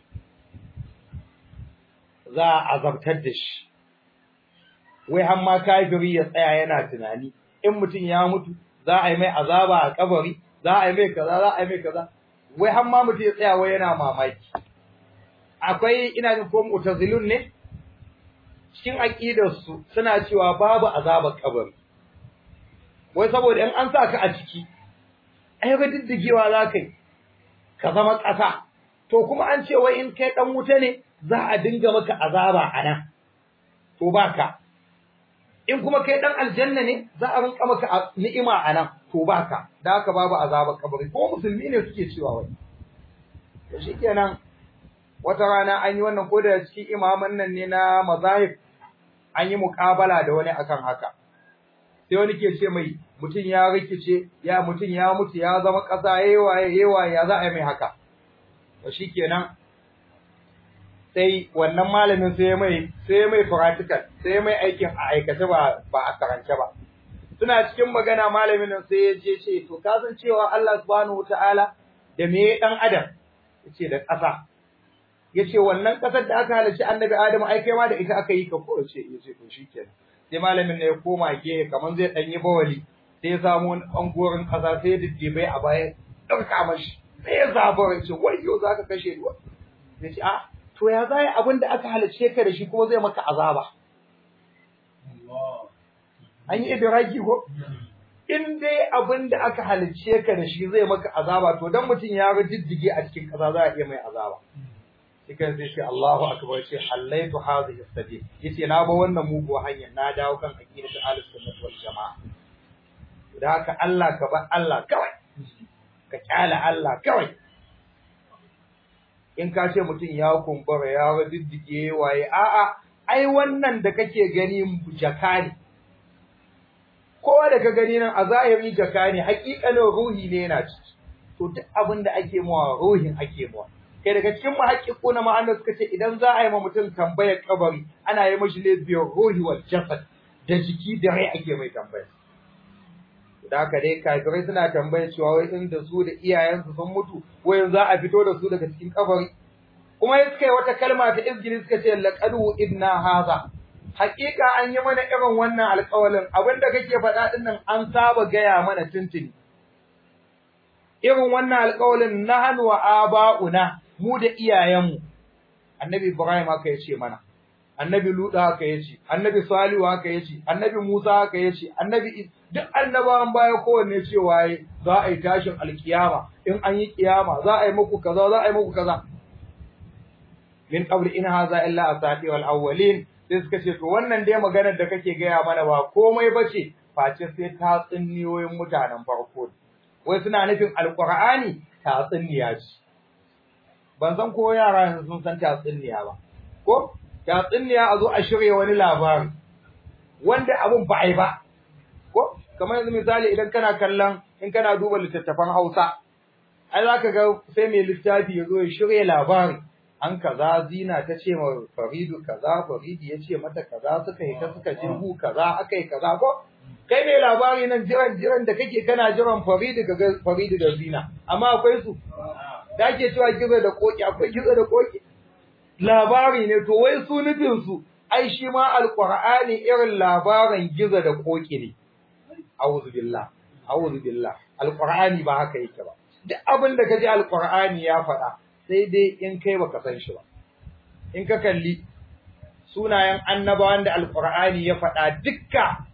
za a azabtar da shi wai har ma kafiri ya tsaya yana tunani in mutum ya mutu za a yi mai azaba a kabari za a yi mai kaza wai har ma mutum ya tsaya wai yana mamaki akwai ina jin ko mu'tazilun ne cikin aqidar su suna cewa babu azabar kabari wai saboda in an sa ka a ciki ai diddigewa za ka yi ka zama ƙasa to kuma an ce wai in kai dan wuta ne za a dinga maka azaba a nan to baka in kuma kai dan aljanna ne za a rinka maka ni'ima a nan to baka da haka babu azabar kabari ko musulmi ne suke cewa wai to shikenan wata rana an yi wannan ko da cikin imaman nan ne na mazahib an yi muƙabala da wani akan haka sai wani ke ce mai mutum ya rikice mutum ya mutu ya zama ƙasa yayi ya za a yi mai haka to shikenan sai wannan malamin sai mai practical sai mai aikin a aikace ba a karance ba suna cikin magana malamin nan sai ya je ce to ka san cewa Allah subhanahu wataala da me dan adam yace da ƙasa yace wannan ƙasar da aka halarci annabi Adam ai kai ma da ita aka yi ka ko yace to shikenan sai malamin ne ya koma gehe kaman zai dan yi bawali sai ya samu wani angorin ƙasa sai ya diddibe a baya dauka mashi sai ya zabura yace wayyo zaka kashe ni yace a to ya zai abin da aka halarce ka da shi kuma zai maka azaba an yi idraki ko in dai abin da aka halarce ka da shi zai maka azaba to dan mutum ya ga diddige a cikin ƙasa za a iya mai azaba cikin sai shi Allahu akbar shi halaitu hadhihi sabil yace na ba wannan mugu hanyar na dawo kan aqidatu ahlus sunnah wal jamaa da haka Allah ka ba Allah kawai ka kyala Allah kawai in ka ce mutum ya kumbura ya diddige waye a'a ai wannan da kake gani jaka ne kowa da ka gani nan a zahiri jaka ne haƙiƙanin ruhi ne yana ciki to duk abin da ake mawa ruhin ake mawa kai daga cikin muhaqqiqu na ma'ana suka ce idan za a yi ma mutum tambayar kabari ana yi mashi ne biyar ruhi wal jasad da jiki da rai ake mai tambaya da haka dai kafirai suna tambaya cewa wai in da su da iyayensu sun mutu wai za a fito da su daga cikin kabari kuma ya suka yi wata kalma ta izgili suka ce laqadu ibna haza haƙiƙa an yi mana irin wannan alƙawalin abinda kake faɗa din nan an saba gaya mana tuntuni irin wannan alƙawalin nahnu wa aba'una mu da iyayenmu annabi Ibrahim haka yace mana annabi Luda haka yace annabi Salihu haka yace annabi Musa haka yace annabi duk annabawan baya kowanne cewa za a yi tashin alkiyama in an yi kiyama za a yi muku kaza za a yi muku kaza min qabl in hadha illa asati wal awwalin sai suka ce to wannan dai maganar da kake gaya mana ba komai bace face sai ta tsinniyoyin mutanen farko wai suna nufin alqur'ani ta tsinniya ce ban san ko yara yanzu sun san ta tsinniya ba ko ta tsinniya a zo a shirye wani labari wanda abun ba ai ba ko kamar yanzu misali idan kana kallon in kana duba littattafan Hausa ai zaka ga sai mai littafi ya zo ya shirye labari an kaza zina ta ce ma Faridu kaza Faridi ya ce mata kaza suka yi ta suka jirgu kaza akai kaza ko kai mai labari nan jiran da kake kana jiran Faridu ga Faridu da zina amma akwai su da ake cewa gizo da koki akwai gizo da koki labari ne to wai su nufin su ai shi ma alqur'ani irin labarin gizo da koki ne a'udhu billah alqur'ani ba haka yake ba duk abin da kaji alqur'ani ya faɗa sai dai in kai baka san shi ba in ka kalli sunayen annabawan da alqur'ani ya faɗa dukka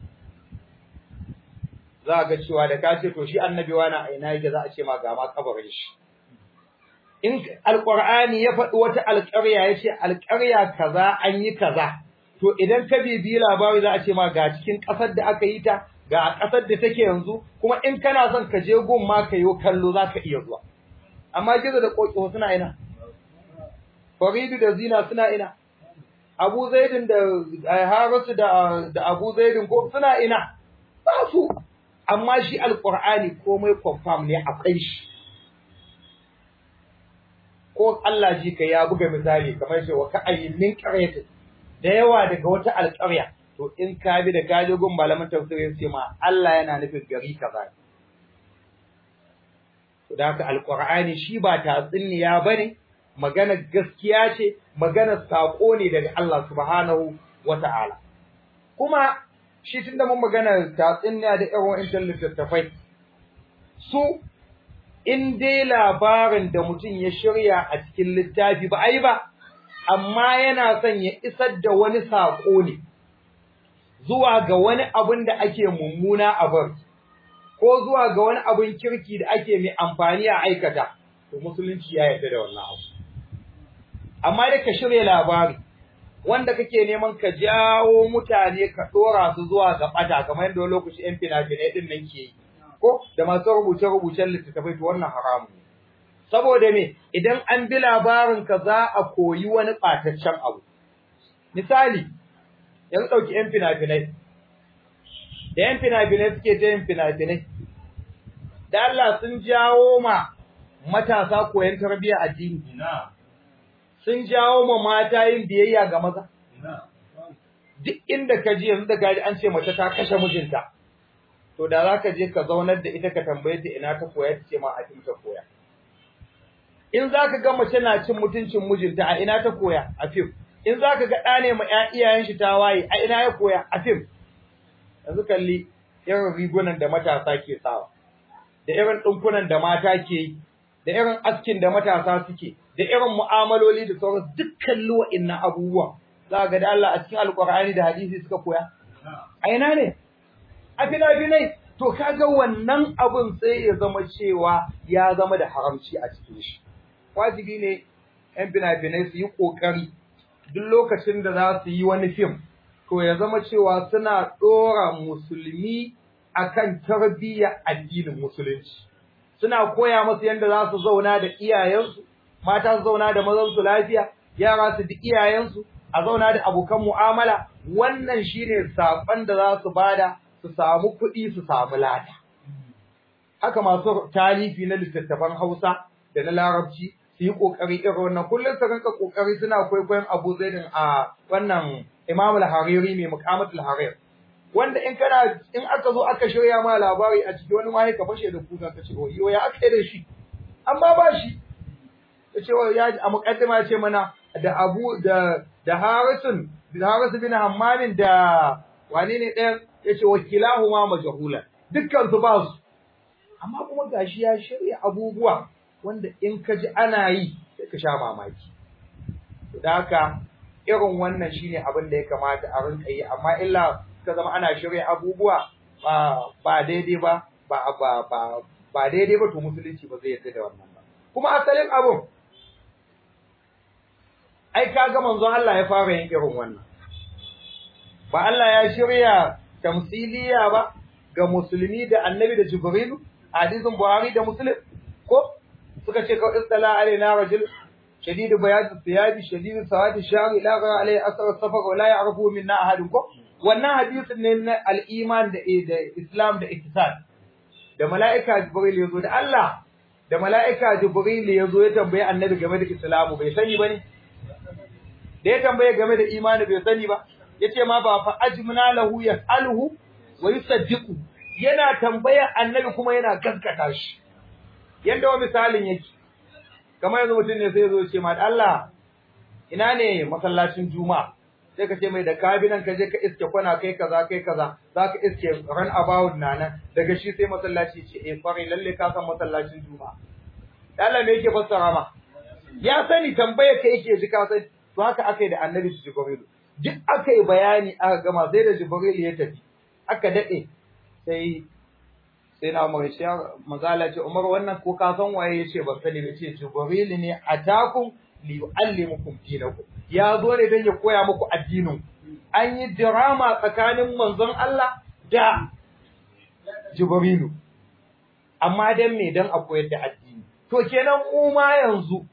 za ga cewa da ka ce to shi annabi wani a ina yake za a ce ma ga ma kabarin shi in alqur'ani ya faɗi wata alƙarya yace alƙarya kaza an yi kaza to idan ka bibi labari za a ce ma ga cikin ƙasar da aka yi ta ga ƙasar da take yanzu kuma in kana son ka je gun ma ka yi kallo za ka iya zuwa amma gizo da koki suna ina Faridu da Zina suna ina Abu Zaidin da Harisu da Abu Zaidin ko suna ina ba su amma shi alqur'ani komai confirm ne akwai shi ko Allah ji ka ya buga misali kamar shi wa ka'ayyin min qaryatin da yawa daga wata alƙarya to in ka bi da kaje gun malaman tafsiri sai ma Allah yana nufin gari kaza to da haka alqur'ani shi ba tatsuniya bane magana gaskiya ce magana sako ne daga Allah subhanahu wata'ala kuma shi tunda mun magana tatsuniya da irin wa'annan littattafai su in dai labarin da mutum ya shirya a cikin littafi ba ai ba amma yana son ya isar da wani sako ne zuwa ga wani abin da ake mummuna a bar ko zuwa ga wani abin kirki da ake mai amfani a aikata, to musulunci ya yarda da wannan abu. Amma da ka shirya labari wanda kake neman ka jawo mutane ka dora su zuwa ga bata kamar yadda wani lokaci yan fina-finai din nan ke yi, ko da masu rubuce-rubucen littattafai, to wannan haramu ne. Saboda me, idan an bi labarin ka za a koyi wani ɓataccen abu. Misali, yanzu ɗauki yan fina-finai, da yan fina-finai suke ta yin fina-finai, da Allah sun jawo ma matasa koyon tarbiyyar addini, sun jawo ma mata yin biyayya ga maza. Duk inda ka ji yanzu da gari an ce mace ta kashe mijinta, to da za ka je ka zaunar da ita ka tambaye ta ina ta koya, ta ce ma a ta koya. In za ka ga mace na cin mutuncin mijinta, a ina ta koya? A fim. In za ka ga ɗa ne ma iyayen shi ta waye, a ina ya koya? A fim. Yanzu kalli irin rigunan da matasa ke sawa, da irin ɗinkunan da mata ke yi, da irin askin da matasa suke, da irin mu'amaloli da sauran dukkan wa'innan abubuwan. Za ga da Allah a cikin Alƙur'ani da hadisi suka koya. A ina ne? A fina-finai. To kaga wannan abun sai ya zama cewa ya zama da haramci a cikin shi. Wajibi ne ‘yan fina-finai su yi ƙoƙari duk lokacin da za su yi wani fim, to ya zama cewa suna ɗora musulmi akan tarbiyyar addinin musulunci. Suna koya masu yadda za su zauna da iyayensu, mata su zauna da mazansu lafiya, yara su bi iyayensu, a zauna da abokan mu'amala. Wannan shine saƙon da za su bada, su samu kuɗi, su samu lada. Haka masu talifi na littattafan Hausa da na Larabci su yi ƙoƙari irin wannan, kullum su rinka ƙoƙari suna kwaikwayon Abu Zaidin a wannan Imam al-Hariri mai Muqamatul Harir, wanda in aka zo aka shirya ma labari a cikin wani mahi ka fashe da kuka ka ce yo ya aka yi da shi, amma ba shi. Ya ce ya a muqaddima ce mana da Abu da Harisun bin Hammamin da wane ne ɗayan, ya ce wakilahuma majhula, dukkan su ba su, amma kuma gashi ya shirya abubuwa wanda in ka ji ana yi sai ka sha mamaki. Da haka irin wannan shine abin da ya kamata a rinka yi, amma illa ka zama ana shirya abubuwa ba daidai ba ba daidai ba, to musulunci ba zai yarda da wannan ba. Kuma asalin abun ai kaga manzon Allah ya fara yin irin wannan. Ba Allah ya shirya tamsiliya ba ga musulmi da annabi da Jibrilu, hadisin Buhari da Muslim, ko suka ce kawai istala alaina rajul shadidu bayad thiyabi shadidu sawadi shari la ghara alai asar safar wa la ya'rifu minna ahadun, ko wannan hadisin ne na al-iman da Islam da ihsan. Da mala'ika Jibril yazo da Allah, da mala'ika Jibril yazo ya tambaye annabi game da Islamu, bai sani bane? Da ya tambaye game da imani bai sani ba, yace ma ba fa ajmuna lahu yas'aluhu wa yusaddiqu, yana tambaya annabi kuma yana gaskata shi. Yanda wa misalin yake, kamar yanzu mutum ne sai yazo ce ma Allah ina ne masallacin Juma'a, sai ka ce mai da kabinan ka je ka iske kwana kai kaza zaka iske ran about nan daga shi sai masallaci, ce kwarai lalle ka san masallacin Juma'a. Allah me yake fassara ma? Ya sani, tambaye ka yake ji ka sani. To haka akai da Annabi Jibril, duk akai bayani aka gama, sai da Jibril ya tafi aka dade sai na Umar ya magala ce Umar wannan ko ka san waye, yace ba sani, yace Jibril ne atakum li yuallimukum dinakum, ya zo ne dan ya koya muku addinin. An yi drama tsakanin manzon Allah da Jibrilu, amma dan me, dan a koyar da addini. To kenan mu ma yanzu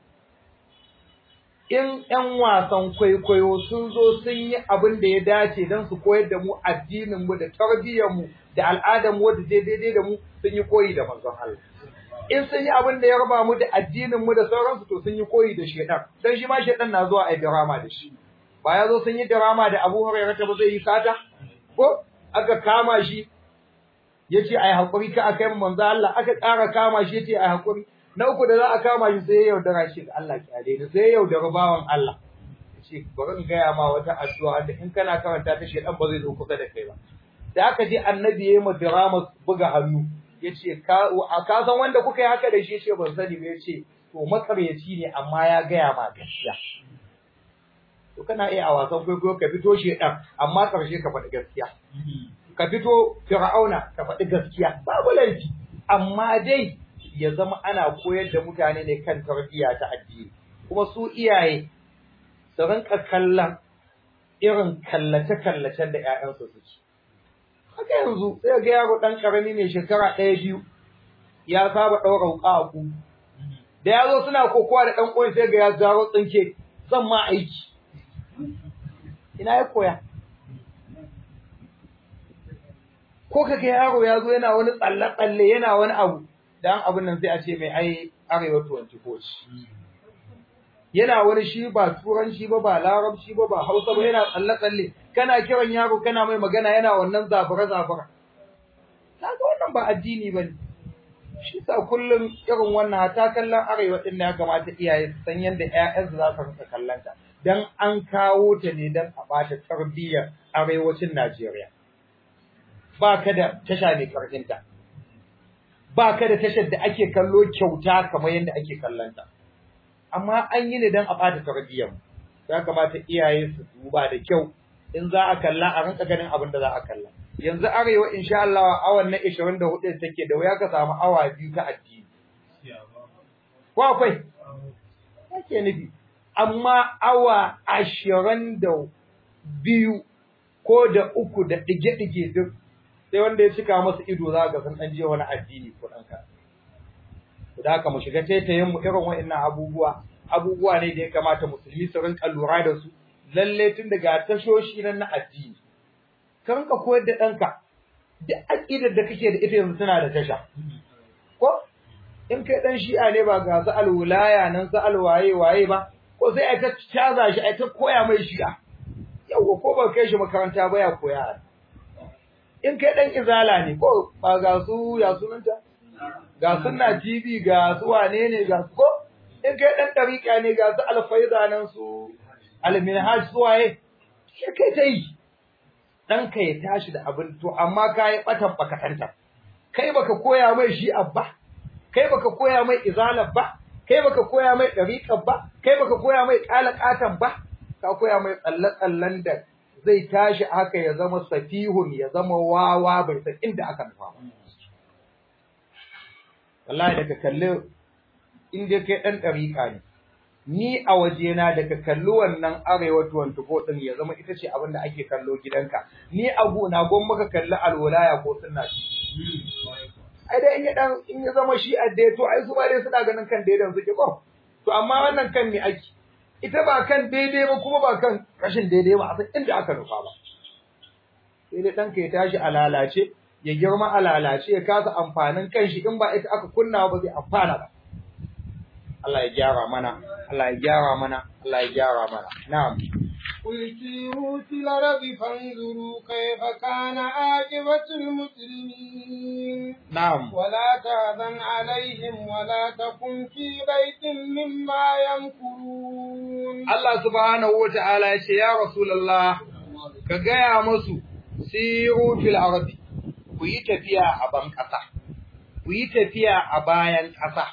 in ƴan wasan kwaikwayo sun zo sun yi abin da ya dace don su koyar da mu addininmu da tarbiyyarmu da al'adarmu wadda daidai da mu, sun yi koyi da manzon Allah. In sun yi abin da ya raba mu da addininmu da sauransu, to sun yi koyi da shedan, don shi ma shedan na zuwa a yi drama da shi. Ba ya zo sun yi drama da Abu Hurairah ba zai yi sata, ko aka kama shi ya ce a yi haƙuri ka a kai manzon Allah, aka ƙara kama shi ya ce a yi haƙuri. Na uku da za a kama shi sai ya yaudara shi ga Allah kyale da, sai ya yaudara bawan Allah. Ce bari in gaya ma wata addu'a da in kana karanta ta shedan ba zai zo kusa da kai ba. Da aka je annabi ya yi ma drama buga hannu, ya ce ka san wanda kuka yi haka da shi, ya ce ban sani ba, ya ce to makaryaci ne amma ya gaya ma gaskiya. To kana iya a wasan kwaikwayo ka fito shedan amma karshe ka faɗi gaskiya. ka fito fir'auna ka faɗi gaskiya babu laifi amma dai ya zama ana koyar da mutane ne kan tarbiyya ta addini kuma su iyaye su rinka kallon irin kallace-kallacen da ƴaƴansu suke haka yanzu sai ga yaro dan karami mai shekara 1-2 ya saba ɗaura wuƙa a ku da yazo suna kokowa da dan uwan sai ga ya zaro tsinke zan ma aiki ina ya koya ko kaga yaro yazo yana wani tsalle-tsalle yana wani abu dan abun nan sai a ce mai ai arewa 24 yana wani shi ba turanci ba larabci ba hausa ba yana tsalle-tsalle kana kiran yaro kana mai magana yana wannan zabura kaga wannan ba addini bane shi sa kullum irin wannan ta kallon arewa din ya kamata iyaye su san yanda ƴaƴansu za su rinka kallanta dan an kawo ta ne dan a bata tarbiyyar arewacin Najeriya baka da tasha mai karfinta baka da tashar da ake kallo kyauta kamar yanda ake kallanta amma an yi ne dan a bata tarbiyyar ya kamata iyaye su duba da kyau in za a kalla a rinka ganin abin da za a kalla yanzu arewa insha Allah awan na 24 take da wuya ka samu awa 2 ta addini ko akwai yake nufi amma awa 22 ko da 3 da dige duk sai wanda ya cika masa ido za ga san dan je wani addini ko dan ka da haka mu shiga taitayen mu irin wa'annan abubuwa ne da ya kamata musulmi su rinka lura da su lalle tun daga tashoshi nan na addini ka rinka koyar da ɗanka duk aqidar da kake da ita yanzu tana da tasha ko in kai dan shi'a ne ba ga su alwilaya nan su alwaye ba ko sai ai ta caza shi ai ta koya mai shi'a yawa ko ba kai shi makaranta ba ya koya in kai dan izala ne ko ba ga su ya sunanta ga sunna TV ga su wane ne ga ko in kai dan tariqa ne ga su alfaida nan su alminhaj su waye shi kai tai dan ka ya tashi da abin to amma kai batan bakatanta kai baka koya mai shi abba kai baka koya mai izala ba kai baka koya mai tariqa ba kai baka koya mai qalaqatan ba ka koya mai tsallan da zai tashi haka ya zama safihun ya zama wawa bai san inda aka nufa ba wallahi daga kalle inda kai dan dariƙa ne ni a wajena daga kallo wannan arewa 24 din ya zama ita ce abin da ake kallo gidanka ni abu na gon maka kalli alwalaya ko sunna ai dai in ya zama shi adde to ai su ba dai suna ganin kan daidan suke ko to amma wannan kan me ake ita ba kan daidai ba kuma ba kan rashin daidai ba a san inda aka nufa ba sai dai danka ya tashi a lalace ya girma a lalace ya kasa amfanin kanshi in ba ita aka kunna ba zai amfana ba Allah ya gyara mana Allah ya gyara mana Allah ya gyara mana na'am قل سيروا في الأرض فانظروا كيف كان عاقبة المجرمين نعم ولا تحزن عليهم ولا تكن في ضيق مما يمكرون الله سبحانه وتعالى يا رسول الله كغايا مسو سيروا في الأرض kuyi tafiya a ban ƙasa kuyi tafiya a bayan ƙasa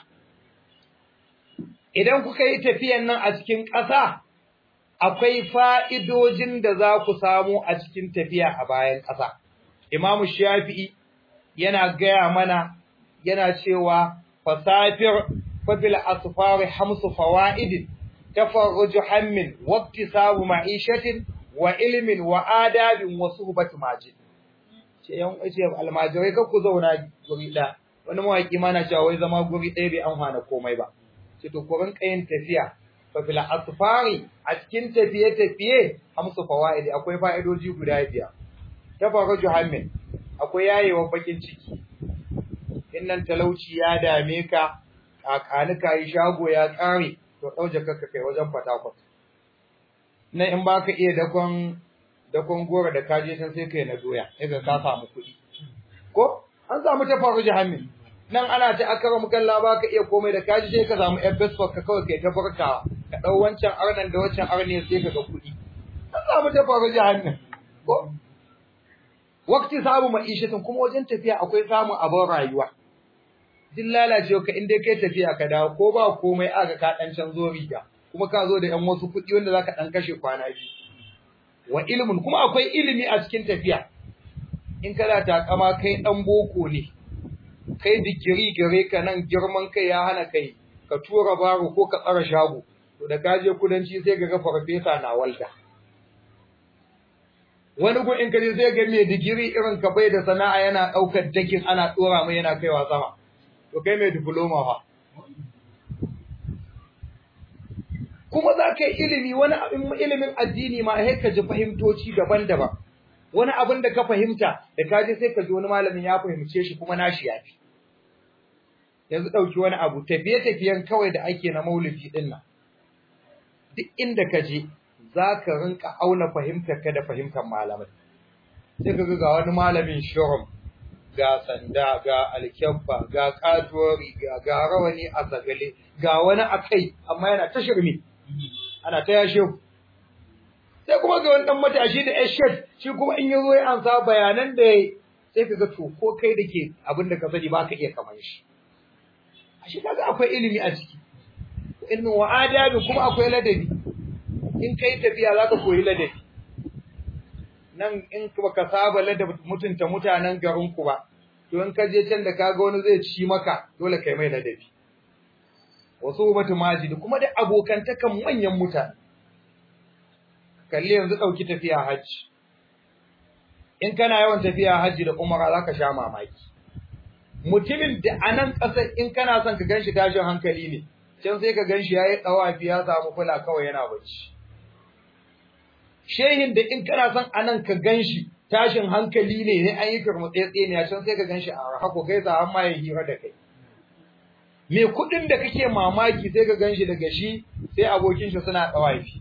idan kuka yi tafiyan nan a cikin ƙasa akwai fa'idojin da za ku samu a cikin tafiya a bayan ƙasa. Imam Shafi'i yana gaya mana yana cewa fasafir fabil asfari hamsu fawaidin tafarruju hammin waqtisabu ma'ishatin wa ilmin wa adabin wa suhbati majid. Ce yan almajirai ka ku zauna guri ɗaya wani mawaki mana cewa wai zama guri ɗaya bai amfana komai ba. Ce to ku rinka yin tafiya fafil asfari a cikin tafiye-tafiye hamsu fawaidi akwai fa'idoji guda 5 tafarruju hammin akwai yayewa bakin ciki innan talauci ya dame ka kakanuka yi shago ya kare to dauje kakka kai wajen fatakwat na in baka iya dakon gora da kaje san sai kai na doya sai ka samu kuɗi ko an samu tafarruju hammin nan ana ta akara mukalla baka iya komai da kaji sai ka samu Facebook ka kawai kai ta barkawa ka dau wancan arnan da wancan arne sai ka ga kudi an samu ta faru jahannam ko wakti samu ma'ishatin kuma wajen tafiya akwai samun abin rayuwa din lalacewa ka inda kai tafiya ka dawo ko ba komai aka ka dan canzo riga kuma ka zo da yan wasu kudi wanda zaka dan kashe kwana biyu wa ilmun kuma akwai ilimi a cikin tafiya in kana takama kai dan boko ne kai digiri gare ka nan girman kai ya hana kai ka tura baro ko ka tsara shago to da kaje kudanci sai ga farfesa na walda wani gun in kaje sai ga mai digiri irin ka bai da sana'a yana daukar dakin ana dora mai yana kaiwa sama to kai mai diploma fa kuma za ka yi ilimi wani ilimin addini ma sai ka ji fahimtoci daban-daban wani abin da ka fahimta da kaje sai ka ji wani malamin ya fahimce shi kuma nashi yafi yanzu dauki wani abu tafiye-tafiyen kawai da ake na maulidi din nan duk inda ka je zaka rinka auna fahimtar ka da fahimtar malamai sai ka ga wani malamin shurum ga sanda ga alkyabba ga katuwari ga rawani a sagale ga wani akai amma yana ta shirme ana ta yashe sai kuma ga wani dan matashi da eshet shi kuma in yazo ya ansa bayanan da sai ka ga to ko kai dake abinda ka sani baka iya kamar shi shi kaga akwai ilimi a ciki ilmin wa adabi kuma akwai ladabi in kai tafiya zaka koyi ladabi nan in baka saba ladabi mutunta mutanen garin ku ba to in ka je can da kaga wani zai ci maka dole kai mai ladabi wasu batu majid kuma da abokantakan manyan mutane kalli yanzu dauki tafiya haji in kana yawan tafiya haji da umara zaka sha mamaki mutumin da anan kasar in kana son ka ganshi tashin hankali ne can sai ka ganshi yayi dawafi ya samu kula kawai yana bacci shehin da in kana son anan ka ganshi tashin hankali ne sai an yi kurmutsetse ne can sai ka ganshi a hako kai sa amma ya hira da kai me kudin da kake mamaki sai ka ganshi daga shi sai abokin shi suna dawafi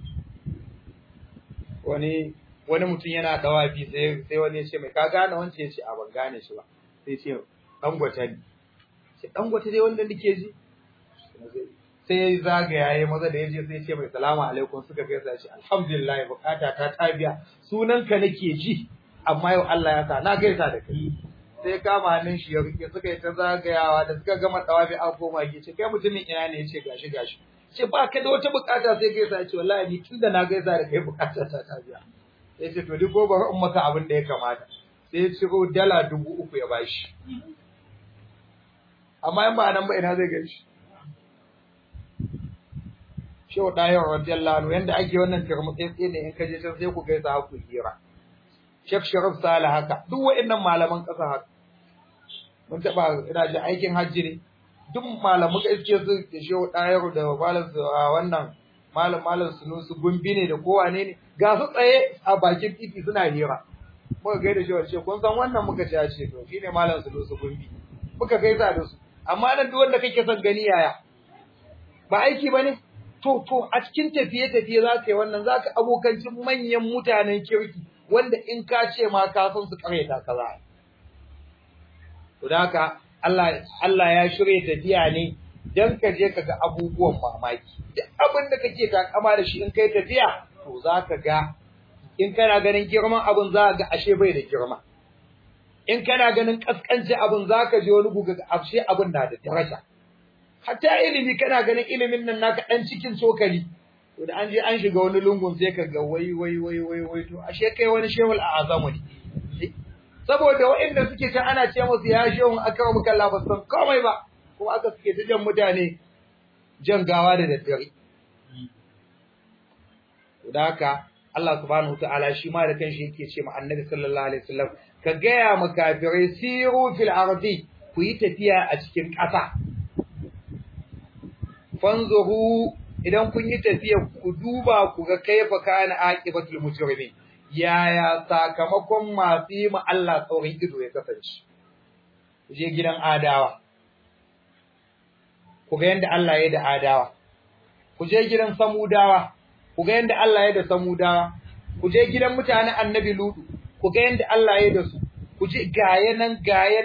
wani mutum yana dawafi sai wani ya ce mai ka gane wance ya ce a ban gane shi ba sai ce Dangote ne sai Dangote dai wanda nake ji sai ya zagaya yayi maza da yaje sai ya ce mai salamu alaikum suka gaisa shi alhamdulillah bukata ta biya sunanka nake ji amma yau Allah ya sa na gaisa da kai sai kama hannun shi ya rike suka yi ta zagayawa da suka gama tawafi an koma ki ce kai mutumin ina ne yace gashi ce ba ka da wata bukata sai gaisa ya ce wallahi ni tunda na gaisa da kai bukata ta biya sai ce to duk gobe in maka abin da ya kamata sai ya ciro dala 3000 ya bashi amma in ba nan ba ina zai gaishe shehu dayar radiyallahu anhu yanda ake wannan kirmutse ne in kaje can sai ku gaisa haku hira Sheikh Sharif Salih haka duk waɗannan malaman ƙasa haka mun taba ina ji aikin hajji ne duk malamu ka iske su da shehu dayar da malam wannan malam Sunusu Gumbi ne da kowane ne ga su tsaye a bakin titi suna hira muka gaida shehu ce kun san wannan muka ce to shine malam Sunusu Gumbi muka gaisa da su amma nan duk wanda kake son gani yaya ba aiki bane to a cikin tafiye za ka yi wannan za ka abokancin manyan mutanen kirki wanda in ka ce ma ka san su kareta kaza to da haka Allah ya shirye tafiya ne dan ka je ka ga abubuwan mamaki duk abin da kake takama da shi in kai tafiya to za ka ga in kana ganin girman abin za ka ga ashe bai da girma in kana ganin kaskanci abin zaka je wani guga afshe abin na da daraja hatta ilimi kana ganin ilimin nan naka dan cikin sokali to da an je an shiga wani lungun sai ka ga wai to ashe kai wani shehul azamu ne saboda waɗanda suke can ana ce musu ya shehun akramuka Allah ba san komai ba kuma aka suke ta jan mutane jan gawa da daddare to da haka Allah subhanahu wataala shi ma da kanshi yake ce ma Annabi sallallahu alaihi wasallam ka gaya ma kafirai siru fil ardi ku yi tafiya a cikin ƙasa fanzuru idan kun yi tafiya ku duba ku ga kaifa kana aqibatul mujrimin yaya sakamakon masu yi ma Allah tsaurin ido ya kasance ku je gidan adawa ku ga yanda Allah ya da adawa ku je gidan samudawa ku ga yanda Allah ya da samudawa ku je gidan mutanen annabi lutu ku ga yanda Allah ya da su ku je gayanan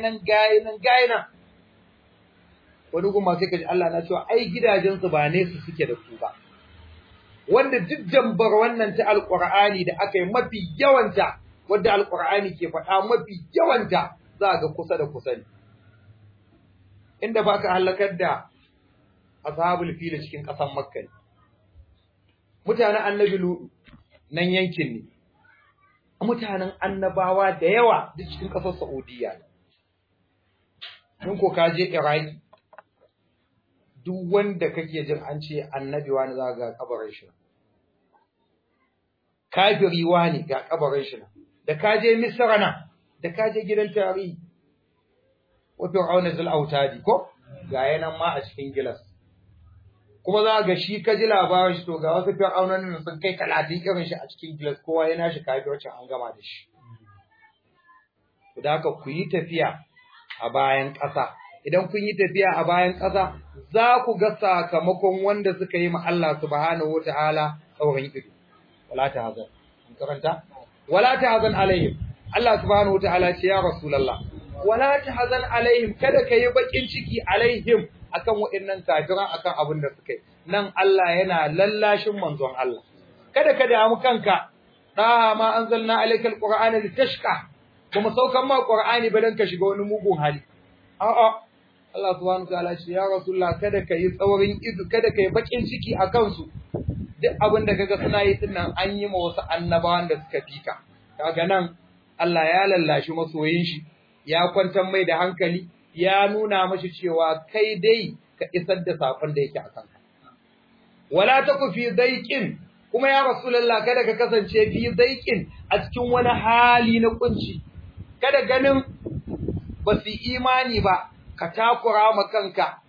wani kuma sai kaji Allah na cewa ai gidajen su ba ne su suke da su ba wanda duk jambar wannan ta alqur'ani da aka yi mafi yawanta wanda alqur'ani ke faɗa mafi yawanta za ga kusa da kusa ne inda baka halakar da ashabul fil cikin ƙasar makka ne mutanen annabi lutu nan yankin ne mutanen annabawa da yawa duk cikin ƙasar Saudiya. In ko ka je Iraki, duk wanda kake jin an ce annabi wani za ga kabarin shi. Kafiri wani ga kabarin shi. Da ka je Misra nan, da ka je gidan tarihi, wa Fir'auna zul autadi ko ga yanan ma a cikin gilas. Kuma za ga shi ka ji labarin shi to ga wasu Fir'aunan nan sun kai 30 irin shi a cikin gilas, kowa yana shi kafircin an gama da shi. To da haka ku yi tafiya a bayan ƙasa. Idan kun yi tafiya a bayan ƙasa, za ku ga sakamakon wanda suka yi ma Allah subhanahu wata'ala tsaurin ido. Wala tahzan. An karanta? Wala tahzan alaihim. Allah subhanahu wata'ala ce ya Rasulullah, wala tahzan alaihim, kada kai bakin ciki alaihim akan waɗannan kafiran akan abin da suka yi. Nan Allah yana lallashin manzon Allah. Kada ka damu kanka, da ma anzalna alaikal qur'ana litashqa. Kuma saukan ma Qur'ani ba dan ka shiga wani mugun hali. A'a, Allah subhanahu wa ta'ala ce ya Rasulullah, kada ka yi tsaurin ido, kada ka yi bakin ciki a kansu. Duk abin da kaga suna yi dinnan an yi ma wasu annabawan da suka fika. Kaga nan Allah ya lallashi masoyin shi, ya kwantar mai da hankali, ya nuna mashi cewa kai dai ka isar da sakon da yake a kanka. Wala taku fi daiqin, kuma ya Rasulullah kada ka kasance fi daiqin a cikin wani hali na kunci. Kada ganin ba su imani ba, ka takura ma kanka,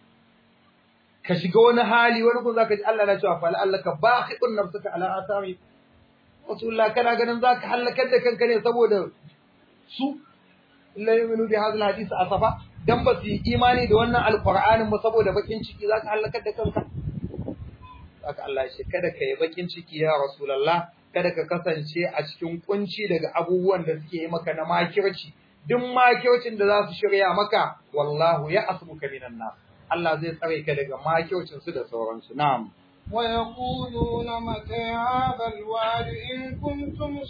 ka shiga wani hali, wani kun za ka ji Allah na cewa fa'ala Allah ka ba haɗin nafsuka ala asari. Rasulullah kana ganin za ka hallakar da kanka ne saboda su, illa yi minu bi hazin hadisi a safa, don ba su imani da wannan alƙur'anin ba saboda bakin ciki za ka hallakar da kanka. Haka Allah ya ce, kada ka yi bakin ciki ya Rasulullah, kada ka kasance a cikin kunci daga abubuwan da suke yi maka na makirci, duk makircin da za su shirya maka, wallahu ya asbuka minan nas. Allah zai tsare ka daga makircin su da sauransu. Na'am. Wa yaquluna mata hadha alwa'd in kuntum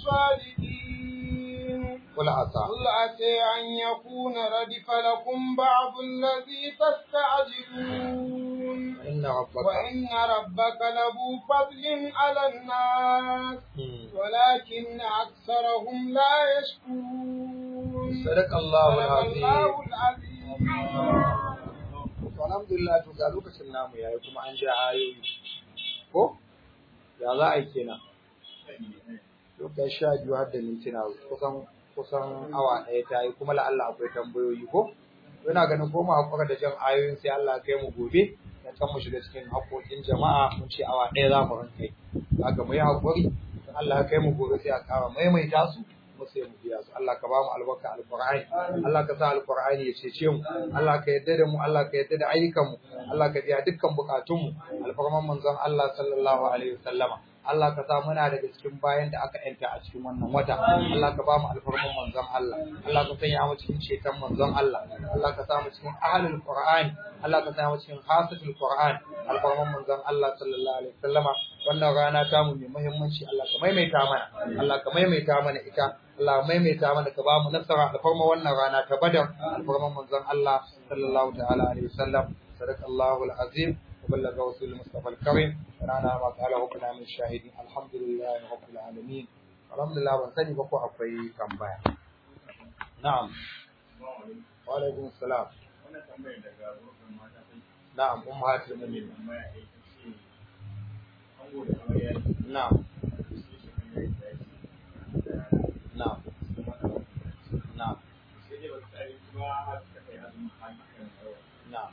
sadiqin. Qul asa an yakuna radifa lakum ba'd alladhi tasta'jilun. وإن ربك لذو فضل على الناس ولكن أكثرهم لا يشكرون. صدق الله العظيم. الحمد لله. to ga lokacin namu yayi kuma an ja ayoyi ko ya za a yi kenan lokacin 12 har da mintuna kusan awa ɗaya ta yi kuma la'alla akwai tambayoyi ko ina ganin ko mu hakura da jan ayoyin sai Allah ya kai mu gobe kan mu shiga cikin haƙoƙin jama'a mun ce awa ɗaya za mu rankai haka mu yi haƙuri don Allah ya kai mu gobe sai a ƙara maimaita su mu sai mu biya su. Allah ka ba mu albarka alqur'ani, Allah ka sa alqur'ani ya cece mu, Allah ka yadda da mu, Allah ka yadda da ayyukan mu, Allah ka biya dukkan bukatun mu alfarman manzon Allah sallallahu alaihi wasallama. Allah ka sa muna daga cikin bayan da aka yanta a cikin wannan wata. Allah ka ba mu alfarman manzon Allah. Allah ka sanya mu cikin ceton manzon Allah. Allah ka sa mu cikin ahlul Qur'ani. Allah ka sa mu cikin hasatul Qur'an. Alfarman manzon Allah sallallahu alaihi wasallama. Wannan rana ta mu mai muhimmanci, Allah ka maimaita mana. Allah ka maimaita mana ita. Allah maimaita mana ka ba mu nasara alfarman wannan rana ta Badar. Alfarman manzon Allah sallallahu ta'ala alaihi wasallam. Sadaqallahu al-azim. وبلغ رسول المصطفى الكريم ونانا ما قال ربنا من الشاهدين. الحمد لله رب العالمين. الحمد لله. ban sani ba ko akwai tambaya. Na'am. Wa alaikum assalam. Wannan tambayar daga rukun mata sai. Na'am, ummatul mu'minin. Na'am. Na'am. Na'am. Na'am.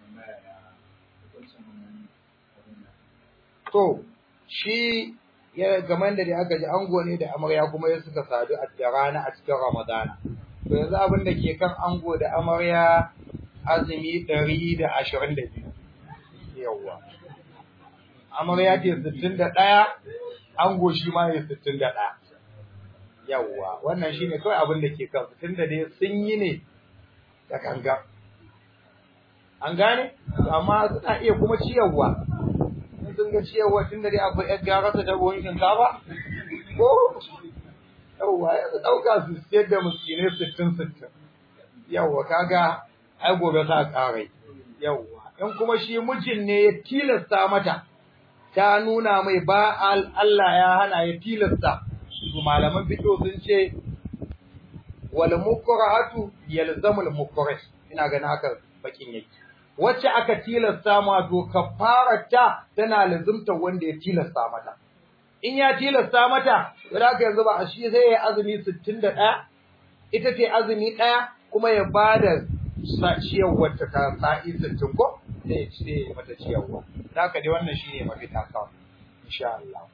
To, shi ya gaman da aka ji ango ne da amarya kuma ya suka sadu a rana a cikin Ramadana. To yanzu abin da ke kan ango da amarya azumi 122. Yawwa. Amarya ce 61, ango shi ma ya 61. Yawwa, wannan shine kawai abin da ke kan tunda dai sun yi ne da ganga. An gane? Amma suna iya kuma ciyarwa. Sun ga ciyarwa tun da dai akwai ‘yar garasa ta buhun shinkafa? Ko? Yawwa, ya ɗauka su siyar da miskinai 60-60. Yawwa, kaga, ai gobe sa ƙarai. Yawwa, in kuma shi mijin ne ya tilasta mata, ta nuna mai ba Allah ya hana ya tilasta, su malaman fiqh sun ce wal mukrahatu yalzamul mukrah ina ganin haka bakin yake wacce aka tilasta ma to kafarata tana lazumta wanda ya tilasta mata in ya tilasta mata to da haka yanzu ba a shi sai ya azumi 61 ita ce azumi daya kuma ya bada ciyarwar ta sa'i 60 ko sai ya mata ciyarwa da haka dai wannan shine mafita kawai insha Allah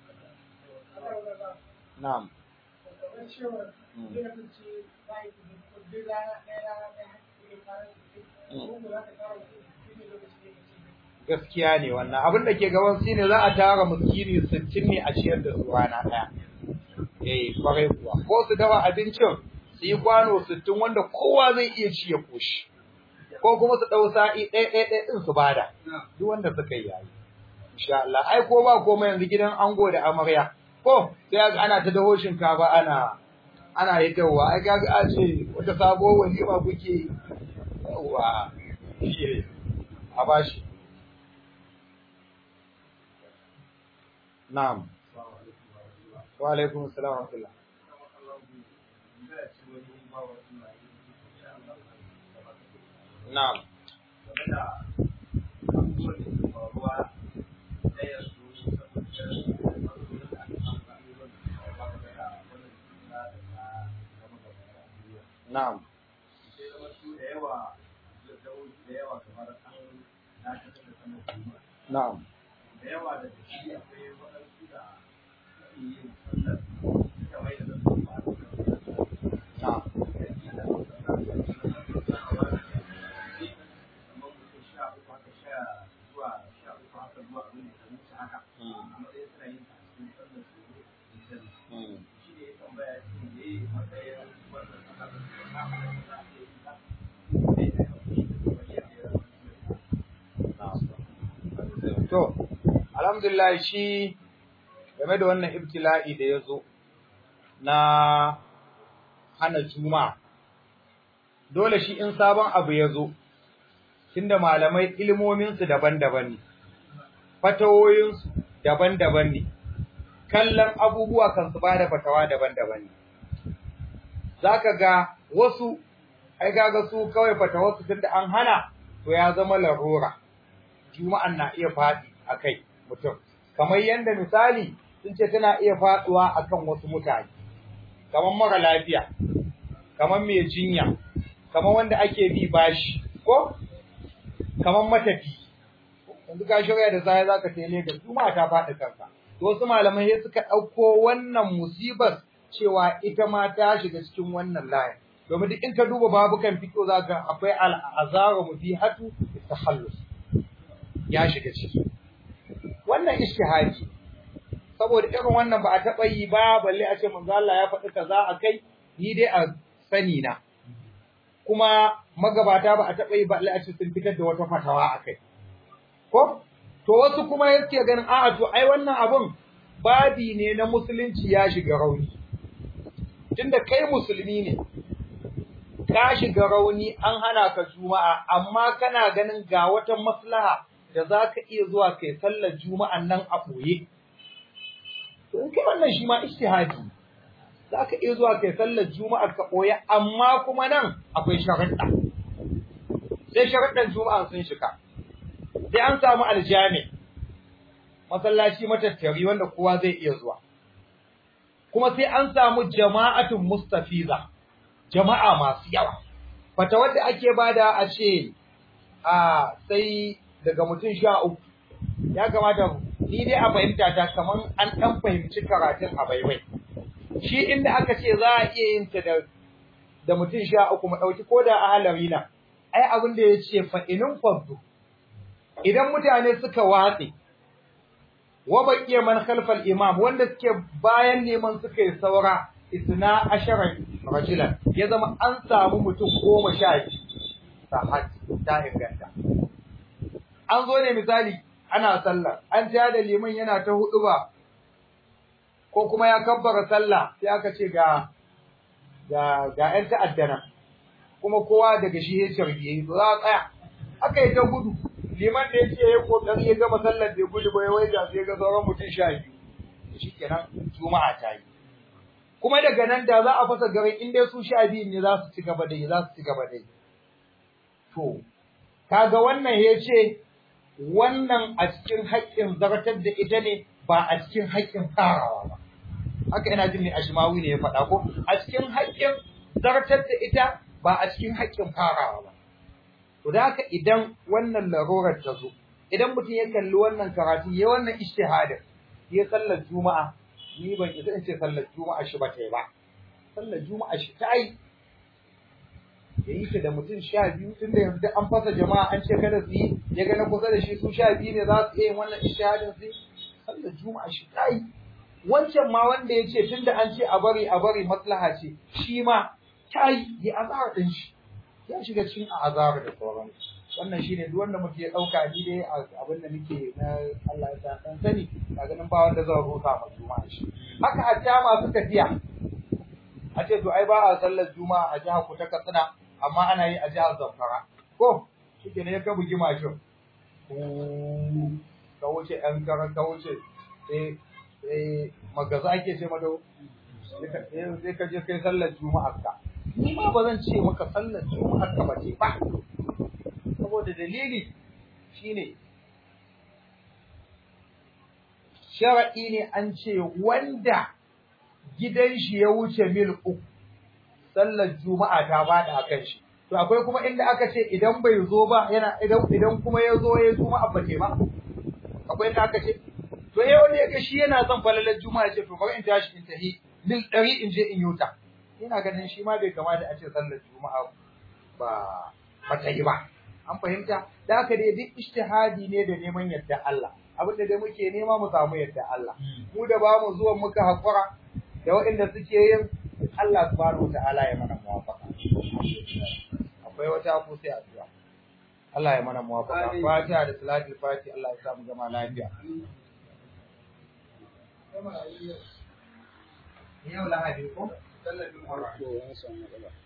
na'am gaskiya ne wannan abin da ke gaban shi ne za a tara miskini 60 ne a ciyar da su rana daya kwarai kuwa ko su dafa abincin su yi kwano 60 wanda kowa zai iya ci ya koshi ko kuma su dau sa'i ɗaya din su bada duk wanda suka yi yayi insha Allah ai ko ba komai yanzu gidan ango da amarya ko sai ga ana ta daho shinkafa ana hitarwa ai kaga a ce wata sabuwar walima kuke yawa shi a bashi na'am wa alaikum assalam wa rahmatullah na'am na'am na'am da yawa da shi akwai waɗansu da yin sallar kamar yadda su ba na'am To, alhamdulillah shi game da wannan ibtila'i da ya zo na hana juma'a, dole shi in sabon abu ya zo, tunda malamai ilmominsu daban-daban ne, fatawoyinsu daban-daban ne, kallon abubuwa kan su ba da fatawa daban-daban ne. Za ka ga wasu, ai ga su kawai fatawarsu tunda an hana, to ya zama larura. Juma'an na iya faɗi a kai mutum, kamar yadda misali sun ce tana iya faɗuwa a kan wasu mutane, kamar mara lafiya, kamar mai jinya, kamar wanda ake bi bashi, ko kamar matafi. Yanzu ka shirya da zai za ka tele da Juma'a ta faɗi kanka. To wasu malamai sai suka ɗauko wannan musibar cewa ita ma ta shiga cikin wannan layin. Domin duk in ka duba babukan fito za ka akwai al'azaru mubihatu tahallus. Ya shiga ciki wannan ishtihadi saboda irin wannan ba a taba yi ba balle a ce manzo Allah ya faɗi kaza akai ni dai a sani na kuma magabata ba a taba yi balle a ce sun fitar da wata fatawa akai ko to wasu kuma yake ganin a'a to ai wannan abun babi ne na musulunci ya shiga rauni tunda kai musulmi ne ka shiga rauni an hana ka juma'a amma kana ganin ga wata maslaha da za ka iya zuwa kai sallar juma'an nan a ɓoye. To, in kai wannan shi ma ishtihadi, za ka iya zuwa kai sallar juma'ar ka ɓoye, amma kuma nan akwai sharaɗa. Sai sharaɗan juma'an sun shika. Sai an samu aljami, masallaci matattari wanda kowa zai iya zuwa. Kuma sai an samu jama'atun mustafiza, jama'a masu yawa. Fata wadda ake bada a ce, sai daga mutum 13 ya kamata ni dai a fahimta ta kaman an dan fahimci karatun a baibai shi inda aka ce za a iya yin ta da mutum 13 mu dauki koda ahalari na ai abin da yace fa inin faddu idan mutane suka watse wa baqiya man khalfal imam wanda suke bayan neman suka yi saura 12 rajulan ya zama an samu mutum 12 sahat ta inganta an zo ne misali ana sallah an ta da liman yana ta huduba ko kuma ya kabbara sallah sai aka ce ga ƴan ta'addana kuma kowa daga shi ya sharbiye to za a tsaya aka yi ta gudu liman da yace yayi kokari ya gama sallar da gudu bai wai da sai ga sauran mutum 12 shikenan juma'a ta yi kuma daga nan da za a fasa garin in dai su 12 ne za su ci gaba da yi to kaga wannan yace wannan a cikin haƙƙin zartar da ita ne ba a cikin haƙƙin farawa ba haka ina jin ne Ashmawi ne ya faɗa ko a cikin haƙƙin zartar da ita ba a cikin haƙƙin farawa ba to da haka idan wannan larurar ta zo idan mutum ya kalli wannan karatu ya wannan ijtihadin ya sallar juma'a ni ban isa in ce sallar juma'a shi ba ta yi ba sallar juma'a shi ta yi yayi ta da mutum 12 tunda yanzu an fasa jama'a an ce kada su yi ya ga na kusa da shi su 12 ne za su iya yin wannan ijtihadin su sallar juma'a shi ta yi wancan ma wanda ya ce tunda an ce a bari maslaha ce shi ma ta yi ya azhar din shi ya shiga cikin azhar da sauran wannan shine duk wanda muke ya dauka ni dai abin da nake na Allah ya sa dan sani kaga nan ba wanda zai roka ma juma'a shi haka hatta masu tafiya a ce to ai ba a sallar juma'a a jihar ku ta Katsina amma ana yi a jihar Zamfara ko shike ne ka bugi mashin ka wuce ɗan karan ka wuce magaza ake ce mata sai ka je kai sallar juma'a ka ni ma ba zan ce maka sallar juma'a ka ba ce ba saboda dalili shine shar'i ne an ce wanda gidan shi ya wuce mil 3 sallar juma'a ta bada akan shi to akwai kuma inda aka ce idan bai zo ba yana idan kuma ya zo ya juma'a ba ce ba akwai inda aka ce to wanda ya ga shi yana son falalar juma'a ce to bari in tashi in tahi mil 100 in je in yuta ina ganin shi ma bai kamata a ce sallar juma'a ba ta yi ba an fahimta da haka dai duk ijtihadi ne da neman yadda Allah abinda dai muke nema mu samu yadda Allah mu da ba mu zuwa muka hakura da waɗanda suke yin Allah subhanahu wataala ya mana muwafaqa akwai wata ku sai addu'a Allah ya mana muwafaqa Fatiha da salatul Fatiha Allah ya sa mu gama lafiya yau lahadi ko sallar juma'a